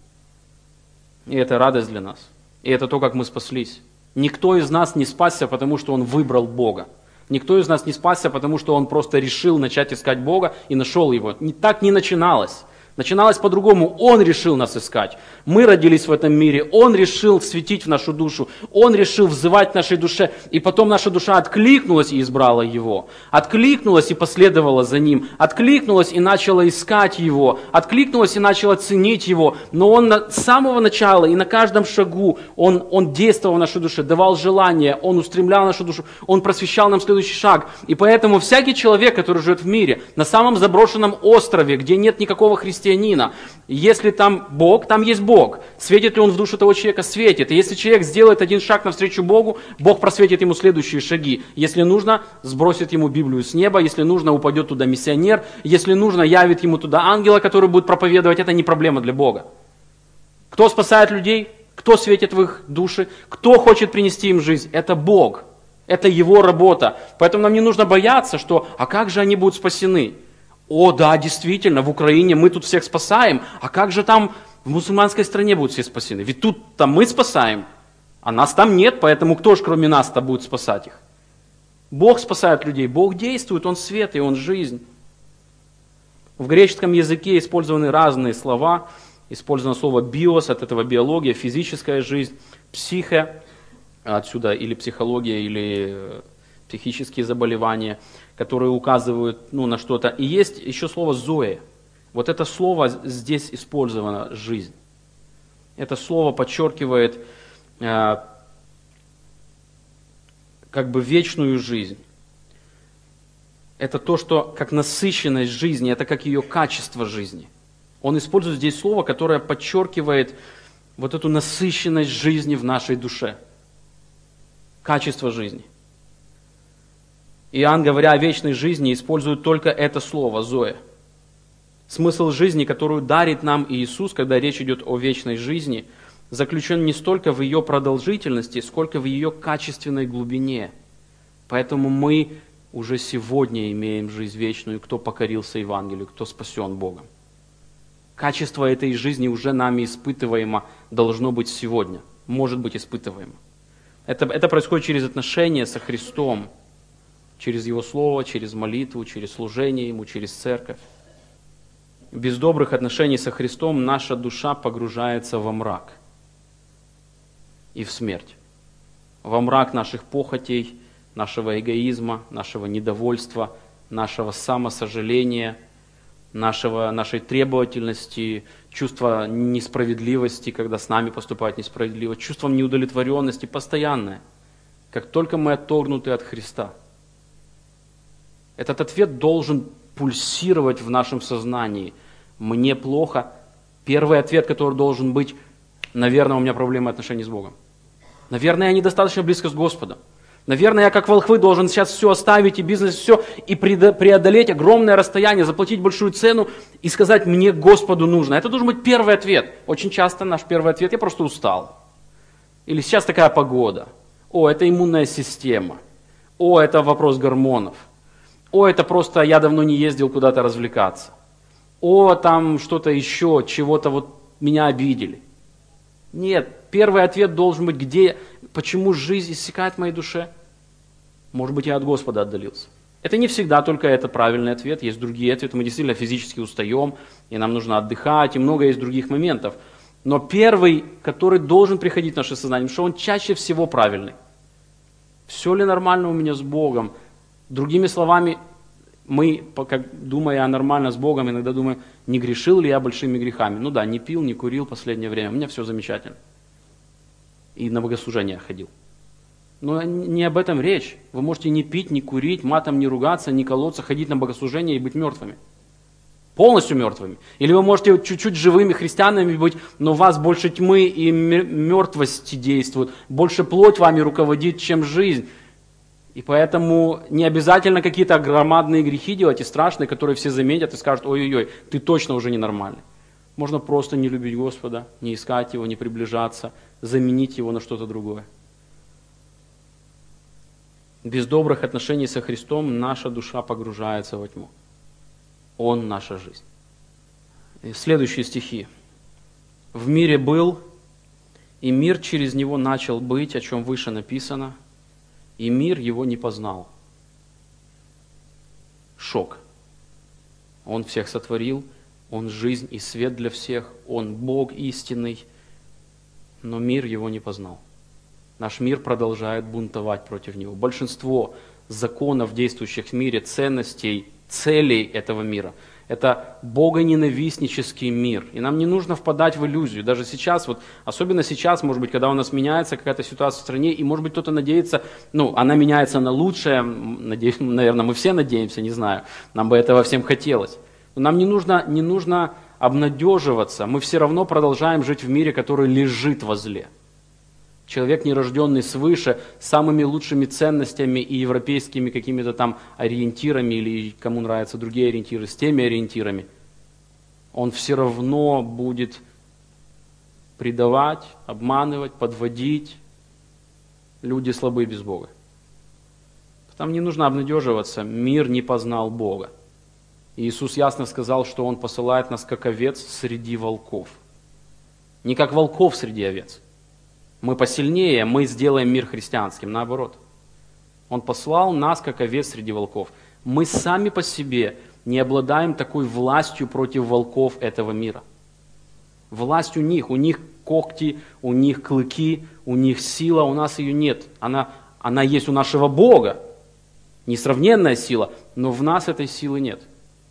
И это радость для нас. И это то, как мы спаслись. Никто из нас не спасся, потому что он выбрал Бога. Никто из нас не спасся, потому что он просто решил начать искать Бога и нашел Его. Так не начиналось. Начиналось по-другому. Он решил нас искать. Мы родились в этом мире. Он решил светить в нашу душу. Он решил взывать в нашей душе. И потом наша душа откликнулась и избрала Его. Откликнулась и последовала за Ним. Откликнулась и начала искать Его. Откликнулась и начала ценить Его. Но Он с самого начала и на каждом шагу Он действовал в нашей душе, давал желание, Он устремлял нашу душу, Он просвещал нам следующий шаг. И поэтому всякий человек, который живет в мире, на самом заброшенном острове, где нет никакого христианина, если там Бог, там есть Бог. Светит ли Он в душу того человека? Светит. И если человек сделает один шаг навстречу Богу, Бог просветит ему следующие шаги. Если нужно, сбросит ему Библию с неба. Если нужно, упадет туда миссионер. Если нужно, явит ему туда ангела, который будет проповедовать. Это не проблема для Бога. Кто спасает людей? Кто светит в их души? Кто хочет принести им жизнь? Это Бог. Это Его работа. Поэтому нам не нужно бояться, что «а как же они будут спасены?» О, да, действительно, в Украине мы тут всех спасаем, а как же там в мусульманской стране будут все спасены? Ведь тут-то мы спасаем, а нас там нет, поэтому кто же кроме нас-то будет спасать их? Бог спасает людей, Бог действует, Он свет и Он жизнь. В греческом языке использованы разные слова. Использовано слово биос, от этого биология, физическая жизнь, психе, отсюда или психология, или психические заболевания, которые указывают на что-то. И есть еще слово «зоэ». Вот это слово здесь использовано «жизнь». Это слово подчеркивает как бы вечную жизнь. Это то, что как насыщенность жизни, это как ее качество жизни. Он использует здесь слово, которое подчеркивает вот эту насыщенность жизни в нашей душе. Качество жизни. Иоанн, говоря о вечной жизни, использует только это слово «зоэ». Смысл жизни, которую дарит нам Иисус, когда речь идет о вечной жизни, заключен не столько в ее продолжительности, сколько в ее качественной глубине. Поэтому мы уже сегодня имеем жизнь вечную, кто покорился Евангелию, кто спасен Богом. Качество этой жизни уже нами испытываемо должно быть сегодня, может быть испытываемо. Это происходит через отношения со Христом, через Его Слово, через молитву, через служение Ему, через церковь. Без добрых отношений со Христом наша душа погружается во мрак и в смерть. Во мрак наших похотей, нашего эгоизма, нашего недовольства, нашего самосожаления, нашей требовательности, чувства несправедливости, когда с нами поступают несправедливо, чувством неудовлетворенности постоянное, как только мы отторгнуты от Христа. Этот ответ должен пульсировать в нашем сознании. Мне плохо. Первый ответ, который должен быть: наверное, у меня проблемы отношений с Богом. Наверное, я недостаточно близко с Господом. Наверное, я как волхвы должен сейчас все оставить, и бизнес, все, и преодолеть огромное расстояние, заплатить большую цену и сказать: мне Господу нужно. Это должен быть первый ответ. Очень часто наш первый ответ: я просто устал. Или сейчас такая погода. О, это иммунная система. О, это вопрос гормонов. О, это просто я давно не ездил куда-то развлекаться. О, там что-то еще, чего-то вот меня обидели. Нет, первый ответ должен быть: почему жизнь иссякает в моей душе? Может быть, я от Господа отдалился. Это не всегда только это правильный ответ, есть другие ответы. Мы действительно физически устаем, и нам нужно отдыхать, и много есть других моментов. Но первый, который должен приходить в наше сознание, потому что он чаще всего правильный. Все ли нормально у меня с Богом? Другими словами, мы, думая нормально с Богом, иногда думаем: не грешил ли я большими грехами? Ну да, не пил, не курил в последнее время, у меня все замечательно. И на богослужение ходил. Но не об этом речь. Вы можете не пить, не курить, матом не ругаться, не колоться, ходить на богослужение и быть мертвыми. Полностью мертвыми. Или вы можете чуть-чуть живыми христианами быть, но в вас больше тьмы и мертвости действует. Больше плоть вами руководит, чем жизнь. И поэтому не обязательно какие-то громадные грехи делать и страшные, которые все заметят и скажут: ой-ой-ой, ты точно уже ненормальный. Можно просто не любить Господа, не искать Его, не приближаться, заменить Его на что-то другое. Без добрых отношений со Христом наша душа погружается во тьму. Он наша жизнь. И следующие стихи. «В мире был, и мир через него начал быть, о чем выше написано, и мир его не познал». Шок. Он всех сотворил, Он жизнь и свет для всех, Он Бог истинный, но мир его не познал. Наш мир продолжает бунтовать против него. Большинство законов, действующих в мире, ценностей, целей этого мира – это богоненавистнический мир. И нам не нужно впадать в иллюзию. Даже сейчас, особенно сейчас, может быть, когда у нас меняется какая-то ситуация в стране, и, может быть, кто-то надеется, она меняется на лучшее, надеюсь, наверное, мы все надеемся, не знаю, нам бы этого всем хотелось. Но нам не нужно обнадеживаться, мы все равно продолжаем жить в мире, который лежит во зле. Человек, нерожденный свыше, с самыми лучшими ценностями и европейскими какими-то там ориентирами, или кому нравятся другие ориентиры, с теми ориентирами, он все равно будет предавать, обманывать, подводить. Люди слабы без Бога. Там не нужно обнадеживаться, мир не познал Бога. Иисус ясно сказал, что Он посылает нас как овец среди волков. Не как волков среди овец. Мы посильнее, мы сделаем мир христианским, наоборот. Он послал нас, как овец среди волков. Мы сами по себе не обладаем такой властью против волков этого мира. Власть у них когти, у них клыки, у них сила, у нас ее нет. Она есть у нашего Бога, несравненная сила, но в нас этой силы нет.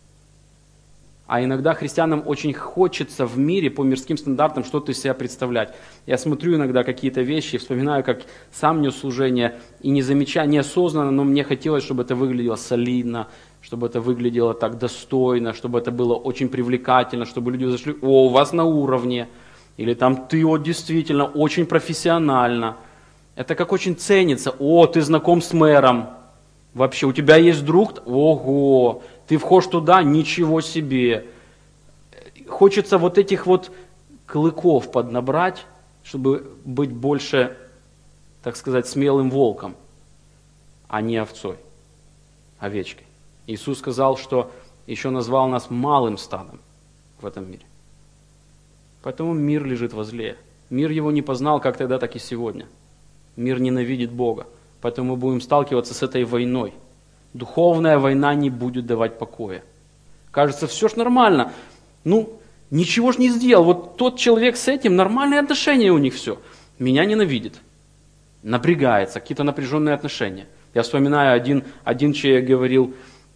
А иногда христианам очень хочется в мире по мирским стандартам что-то из себя представлять. Я смотрю иногда какие-то вещи, вспоминаю, как сам нес служение, и не замечая, неосознанно, но мне хотелось, чтобы это выглядело солидно, чтобы это выглядело так достойно, чтобы это было очень привлекательно, чтобы люди зашли: о, у вас на уровне, или там ты действительно очень профессионально. Это как очень ценится: о, ты знаком с мэром, вообще у тебя есть друг, ого, ты входишь туда, ничего себе. Хочется этих клыков поднабрать, чтобы быть больше, так сказать, смелым волком, а не овцой. овечкой. Иисус сказал, что еще назвал нас малым стадом в этом мире. Поэтому мир лежит возле. Мир его не познал как тогда, так и сегодня. Мир ненавидит Бога. Поэтому мы будем сталкиваться с этой войной. Духовная война не будет давать покоя. Кажется, все ж нормально. Ничего ж не сделал. Вот тот человек с этим, нормальные отношения у них все. Меня ненавидит. Напрягается, какие-то напряженные отношения. Я вспоминаю, один человек говорил,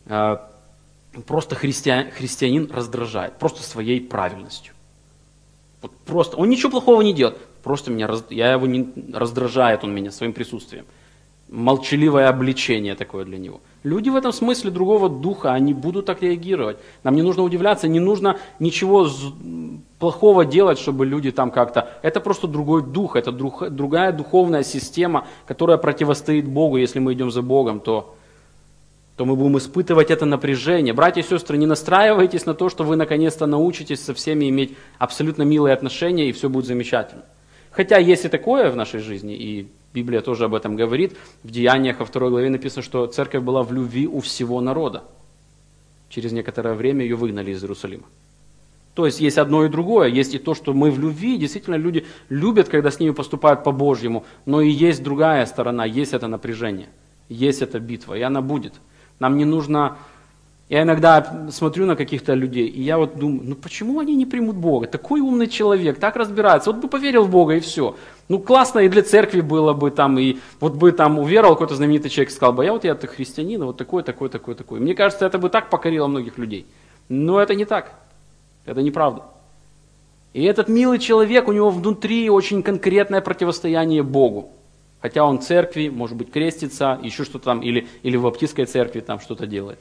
просто христианин раздражает, просто своей правильностью. Вот просто, он ничего плохого не делает, просто раздражает он меня своим присутствием. Молчаливое обличение такое для него. Люди в этом смысле другого духа, они будут так реагировать. Нам не нужно удивляться, не нужно ничего плохого делать, чтобы люди там как-то... Это просто другой дух, это другая духовная система, которая противостоит Богу. Если мы идем за Богом, то мы будем испытывать это напряжение. Братья и сестры, не настраивайтесь на то, что вы наконец-то научитесь со всеми иметь абсолютно милые отношения, и все будет замечательно. Хотя есть и такое в нашей жизни, и Библия тоже об этом говорит. В Деяниях во 2 главе написано, что церковь была в любви у всего народа. Через некоторое время ее выгнали из Иерусалима. То есть одно и другое. Есть и то, что мы в любви. Действительно, люди любят, когда с ними поступают по-божьему. Но и есть другая сторона, есть это напряжение. Есть эта битва, и она будет. Нам не нужно... Я иногда смотрю на каких-то людей, и я вот думаю, почему они не примут Бога? Такой умный человек, так разбирается. Вот бы поверил в Бога, и все. Классно и для церкви было бы там, и вот бы там уверовал какой-то знаменитый человек, сказал бы, я христианин, вот такой. Мне кажется, это бы так покорило многих людей. Но это не так. Это неправда. И этот милый человек, у него внутри очень конкретное противостояние Богу. Хотя он в церкви, может быть, крестится, еще что-то там, или в баптистской церкви там что-то делает.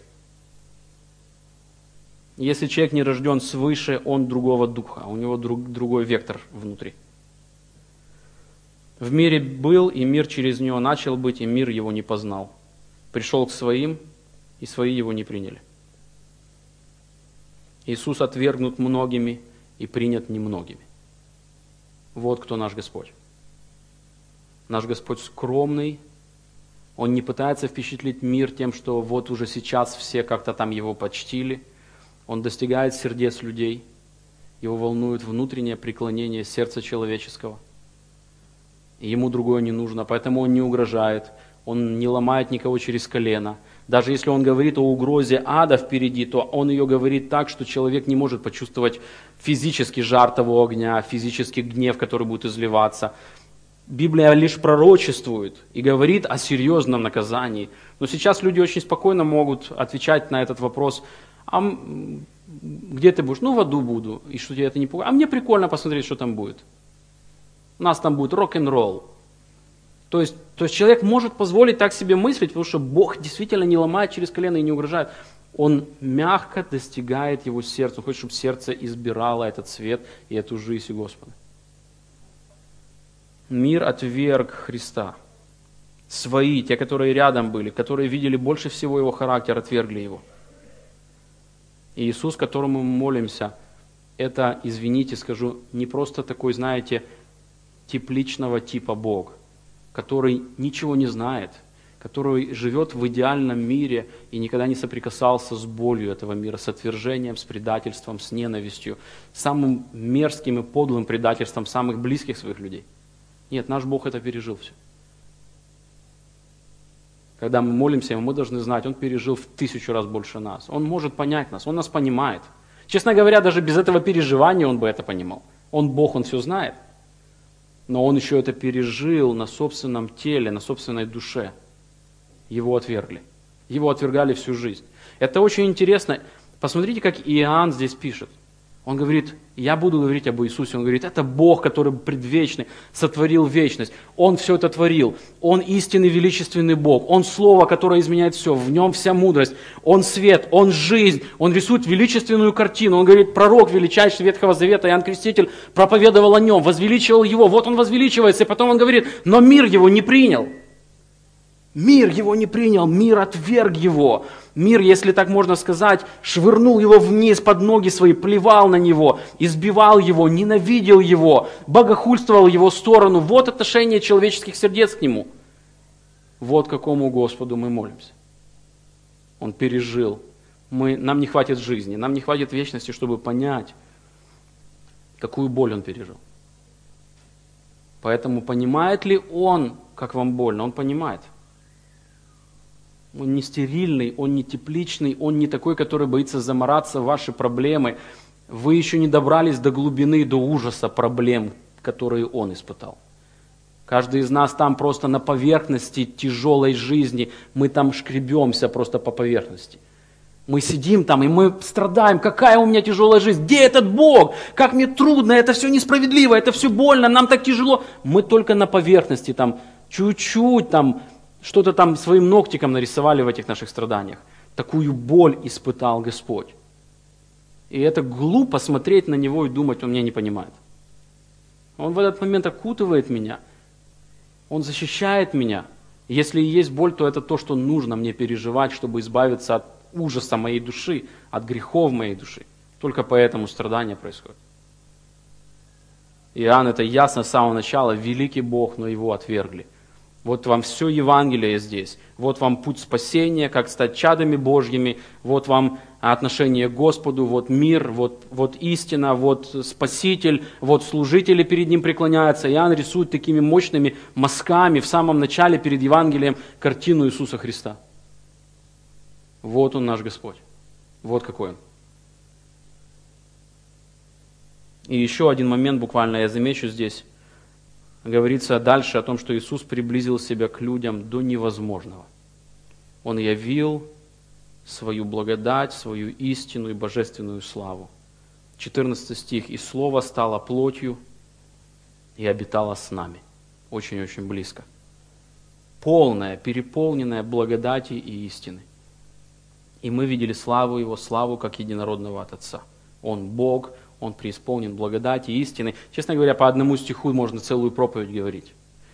Если человек не рожден свыше, он другого духа, у него другой вектор внутри. В мире был, и мир через него начал быть, и мир его не познал. Пришел к своим, и свои его не приняли. Иисус отвергнут многими и принят немногими. Вот кто наш Господь. Наш Господь скромный, Он не пытается впечатлить мир тем, что вот уже сейчас все как-то там Его почтили. Он достигает сердец людей, Его волнует внутреннее преклонение сердца человеческого. И Ему другое не нужно, поэтому Он не угрожает, Он не ломает никого через колено. Даже если Он говорит о угрозе ада впереди, то Он ее говорит так, что человек не может почувствовать физический жар того огня, физический гнев, который будет изливаться. Библия лишь пророчествует и говорит о серьезном наказании. Но сейчас люди очень спокойно могут отвечать на этот вопрос: а где ты будешь? В аду буду. И что тебе это не пугает? А мне прикольно посмотреть, что там будет. У нас там будет рок-н-ролл. То есть человек может позволить так себе мыслить, потому что Бог действительно не ломает через колено и не угрожает. Он мягко достигает его сердца. Он хочет, чтобы сердце избирало этот свет и эту жизнь Господа. Мир отверг Христа. Свои, те, которые рядом были, которые видели больше всего его характер, отвергли его. И Иисус, которому мы молимся, это, извините, скажу, не просто такой, знаете, тепличного типа Бог, который ничего не знает, который живет в идеальном мире и никогда не соприкасался с болью этого мира, с отвержением, с предательством, с ненавистью, самым мерзким и подлым предательством самых близких своих людей. Нет, наш Бог это пережил все. Когда мы молимся Ему, мы должны знать, Он пережил в 1000 раз больше нас. Он может понять нас, Он нас понимает. Честно говоря, даже без этого переживания Он бы это понимал. Он Бог, Он все знает. Но Он еще это пережил на собственном теле, на собственной душе. Его отвергли. Его отвергали всю жизнь. Это очень интересно. Посмотрите, как Иоанн здесь пишет. Он говорит, я буду говорить об Иисусе. Он говорит, это Бог, который предвечный, сотворил вечность. Он все это творил. Он истинный величественный Бог. Он Слово, которое изменяет все. В Нем вся мудрость. Он свет, Он жизнь. Он рисует величественную картину. Он говорит, пророк величайший Ветхого Завета, Иоанн Креститель, проповедовал о Нем, возвеличивал Его. Вот Он возвеличивается. И потом Он говорит, но мир Его не принял. Мир Его не принял, мир отверг Его. Мир, если так можно сказать, швырнул Его вниз под ноги свои, плевал на Него, избивал Его, ненавидел Его, богохульствовал Его сторону. Вот отношение человеческих сердец к Нему. Вот какому Господу мы молимся. Он пережил. Нам не хватит жизни, нам не хватит вечности, чтобы понять, какую боль он пережил. Поэтому понимает ли он, как вам больно? Он понимает. Он не стерильный, он не тепличный, он не такой, который боится замораться в ваши проблемы. Вы еще не добрались до глубины, до ужаса проблем, которые он испытал. Каждый из нас там просто на поверхности тяжелой жизни, мы там шкребемся просто по поверхности. Мы сидим там, и мы страдаем, какая у меня тяжелая жизнь, где этот Бог, как мне трудно, это все несправедливо, это все больно, нам так тяжело. Мы только на поверхности там, чуть-чуть там, что-то там своим ногтиком нарисовали в этих наших страданиях. Такую боль испытал Господь. И это глупо смотреть на Него и думать, Он меня не понимает. Он в этот момент окутывает меня, Он защищает меня. Если и есть боль, то это то, что нужно мне переживать, чтобы избавиться от ужаса моей души, от грехов моей души. Только поэтому страдания происходят. Иоанн это ясно с самого начала, великий Бог, но его отвергли. Вот вам все Евангелие здесь, вот вам путь спасения, как стать чадами Божьими, вот вам отношение к Господу, вот мир, вот истина, вот Спаситель, вот служители перед Ним преклоняются. Иоанн рисует такими мощными мазками в самом начале перед Евангелием картину Иисуса Христа. Вот Он наш Господь. Вот какой Он. И еще один момент буквально я замечу здесь. Говорится дальше о том, что Иисус приблизил себя к людям до невозможного. Он явил свою благодать, свою истину и божественную славу. 14 стих. «И Слово стало плотью и обитало с нами». Очень-очень близко. Полное, переполненное благодати и истины. И мы видели славу Его, славу как единородного от Отца. Он Бог, Он преисполнен благодати и истины. Честно говоря, по одному стиху можно целую проповедь говорить.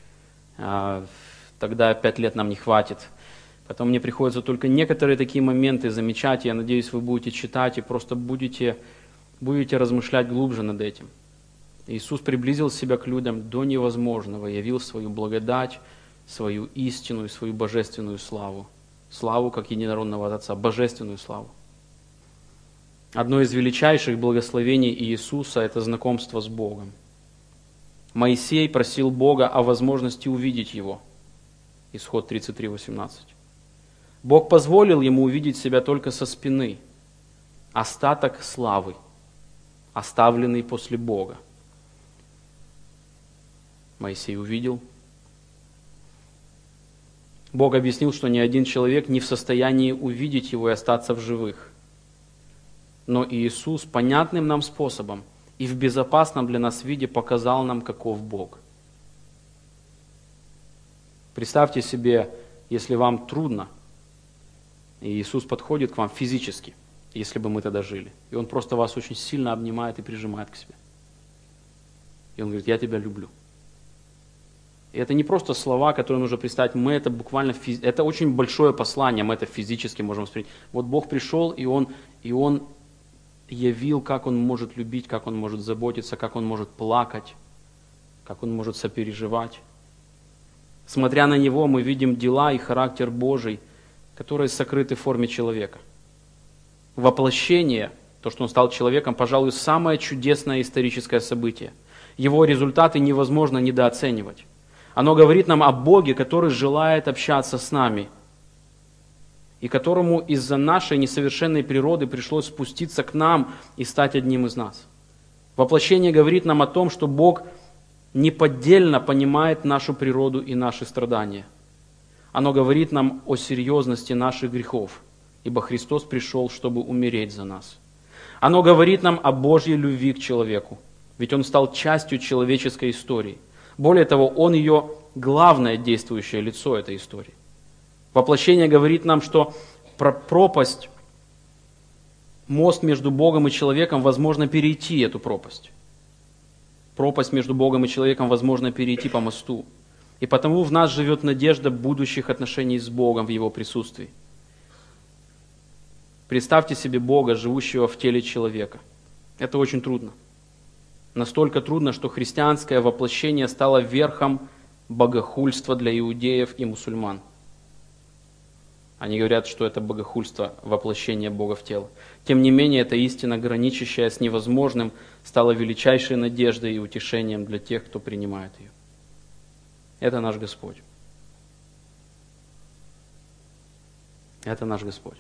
Тогда 5 лет нам не хватит. Потом мне приходится только некоторые такие моменты замечать. Я надеюсь, вы будете читать и просто будете размышлять глубже над этим. Иисус приблизил себя к людям до невозможного, явил свою благодать, свою истину и свою божественную славу. Славу как единородного от Отца, божественную славу. Одно из величайших благословений Иисуса – это знакомство с Богом. Моисей просил Бога о возможности увидеть Его. Исход 33:18. Бог позволил ему увидеть себя только со спины. Остаток славы, оставленный после Бога. Моисей увидел. Бог объяснил, что ни один человек не в состоянии увидеть Его и остаться в живых. Но Иисус понятным нам способом и в безопасном для нас виде показал нам, каков Бог. Представьте себе, если вам трудно, и Иисус подходит к вам физически, если бы мы тогда жили, и Он просто вас очень сильно обнимает и прижимает к себе. И Он говорит: я тебя люблю. И это не просто слова, которые нужно представить, мы это буквально, это очень большое послание, мы это физически можем воспринять. Вот Бог пришел, и Он явил, как Он может любить, как Он может заботиться, как Он может плакать, как Он может сопереживать. Смотря на Него, мы видим дела и характер Божий, которые сокрыты в форме человека. Воплощение, то, что Он стал человеком, пожалуй, самое чудесное историческое событие. Его результаты невозможно недооценивать. Оно говорит нам о Боге, который желает общаться с нами, и которому из-за нашей несовершенной природы пришлось спуститься к нам и стать одним из нас. Воплощение говорит нам о том, что Бог неподдельно понимает нашу природу и наши страдания. Оно говорит нам о серьезности наших грехов, ибо Христос пришел, чтобы умереть за нас. Оно говорит нам о Божьей любви к человеку, ведь Он стал частью человеческой истории. Более того, Он ее главное действующее лицо этой истории. Воплощение говорит нам, что пропасть, мост между Богом и человеком, возможно перейти эту пропасть. Пропасть между Богом и человеком возможно перейти по мосту. И потому в нас живет надежда будущих отношений с Богом в Его присутствии. Представьте себе Бога, живущего в теле человека. Это очень трудно. Настолько трудно, что христианское воплощение стало верхом богохульства для иудеев и мусульман. Они говорят, что это богохульство, воплощение Бога в тело. Тем не менее, эта истина, граничащая с невозможным, стала величайшей надеждой и утешением для тех, кто принимает ее. Это наш Господь. Это наш Господь.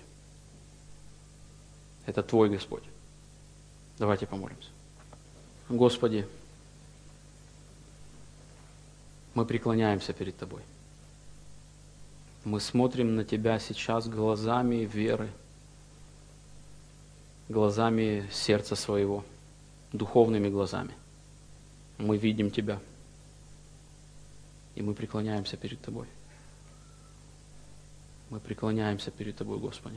Это Твой Господь. Давайте помолимся. Господи, мы преклоняемся перед Тобой. Мы смотрим на Тебя сейчас глазами веры, глазами сердца своего, духовными глазами. Мы видим Тебя, и мы преклоняемся перед Тобой. Мы преклоняемся перед Тобой, Господи.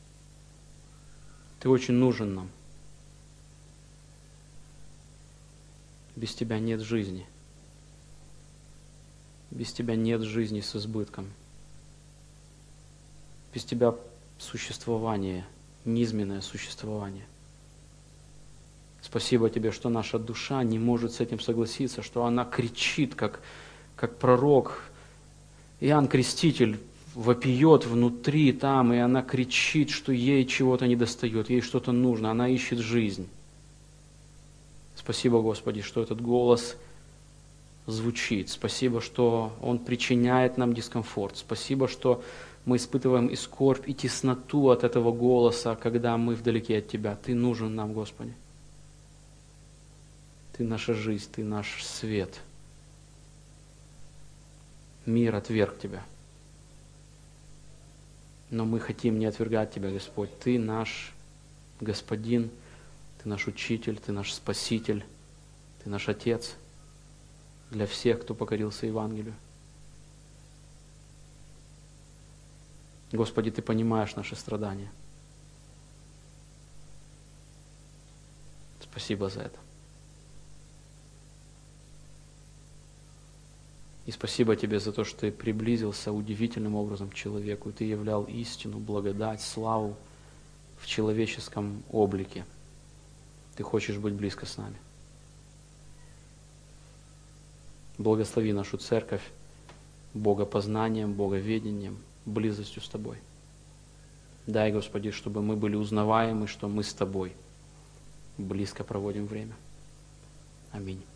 Ты очень нужен нам. Без Тебя нет жизни. Без Тебя нет жизни с избытком. Без Тебя существование, низменное существование. Спасибо Тебе, что наша душа не может с этим согласиться, что она кричит, как пророк. Иоанн Креститель вопиет внутри там, и она кричит, что ей чего-то недостает, ей что-то нужно, она ищет жизнь. Спасибо, Господи, что этот голос звучит. Спасибо, что он причиняет нам дискомфорт. Спасибо, что мы испытываем и скорбь, и тесноту от этого голоса, когда мы вдалеке от Тебя. Ты нужен нам, Господи. Ты наша жизнь, Ты наш свет. Мир отверг Тебя. Но мы хотим не отвергать Тебя, Господь. Ты наш Господин, Ты наш Учитель, Ты наш Спаситель, Ты наш Отец для всех, кто покорился Евангелию. Господи, Ты понимаешь наши страдания. Спасибо за это. И спасибо Тебе за то, что Ты приблизился удивительным образом к человеку, и Ты являл истину, благодать, славу в человеческом облике. Ты хочешь быть близко с нами. Благослови нашу церковь богопознанием, боговедением, близостью с Тобой. Дай, Господи, чтобы мы были узнаваемы, что мы с Тобой близко проводим время. Аминь.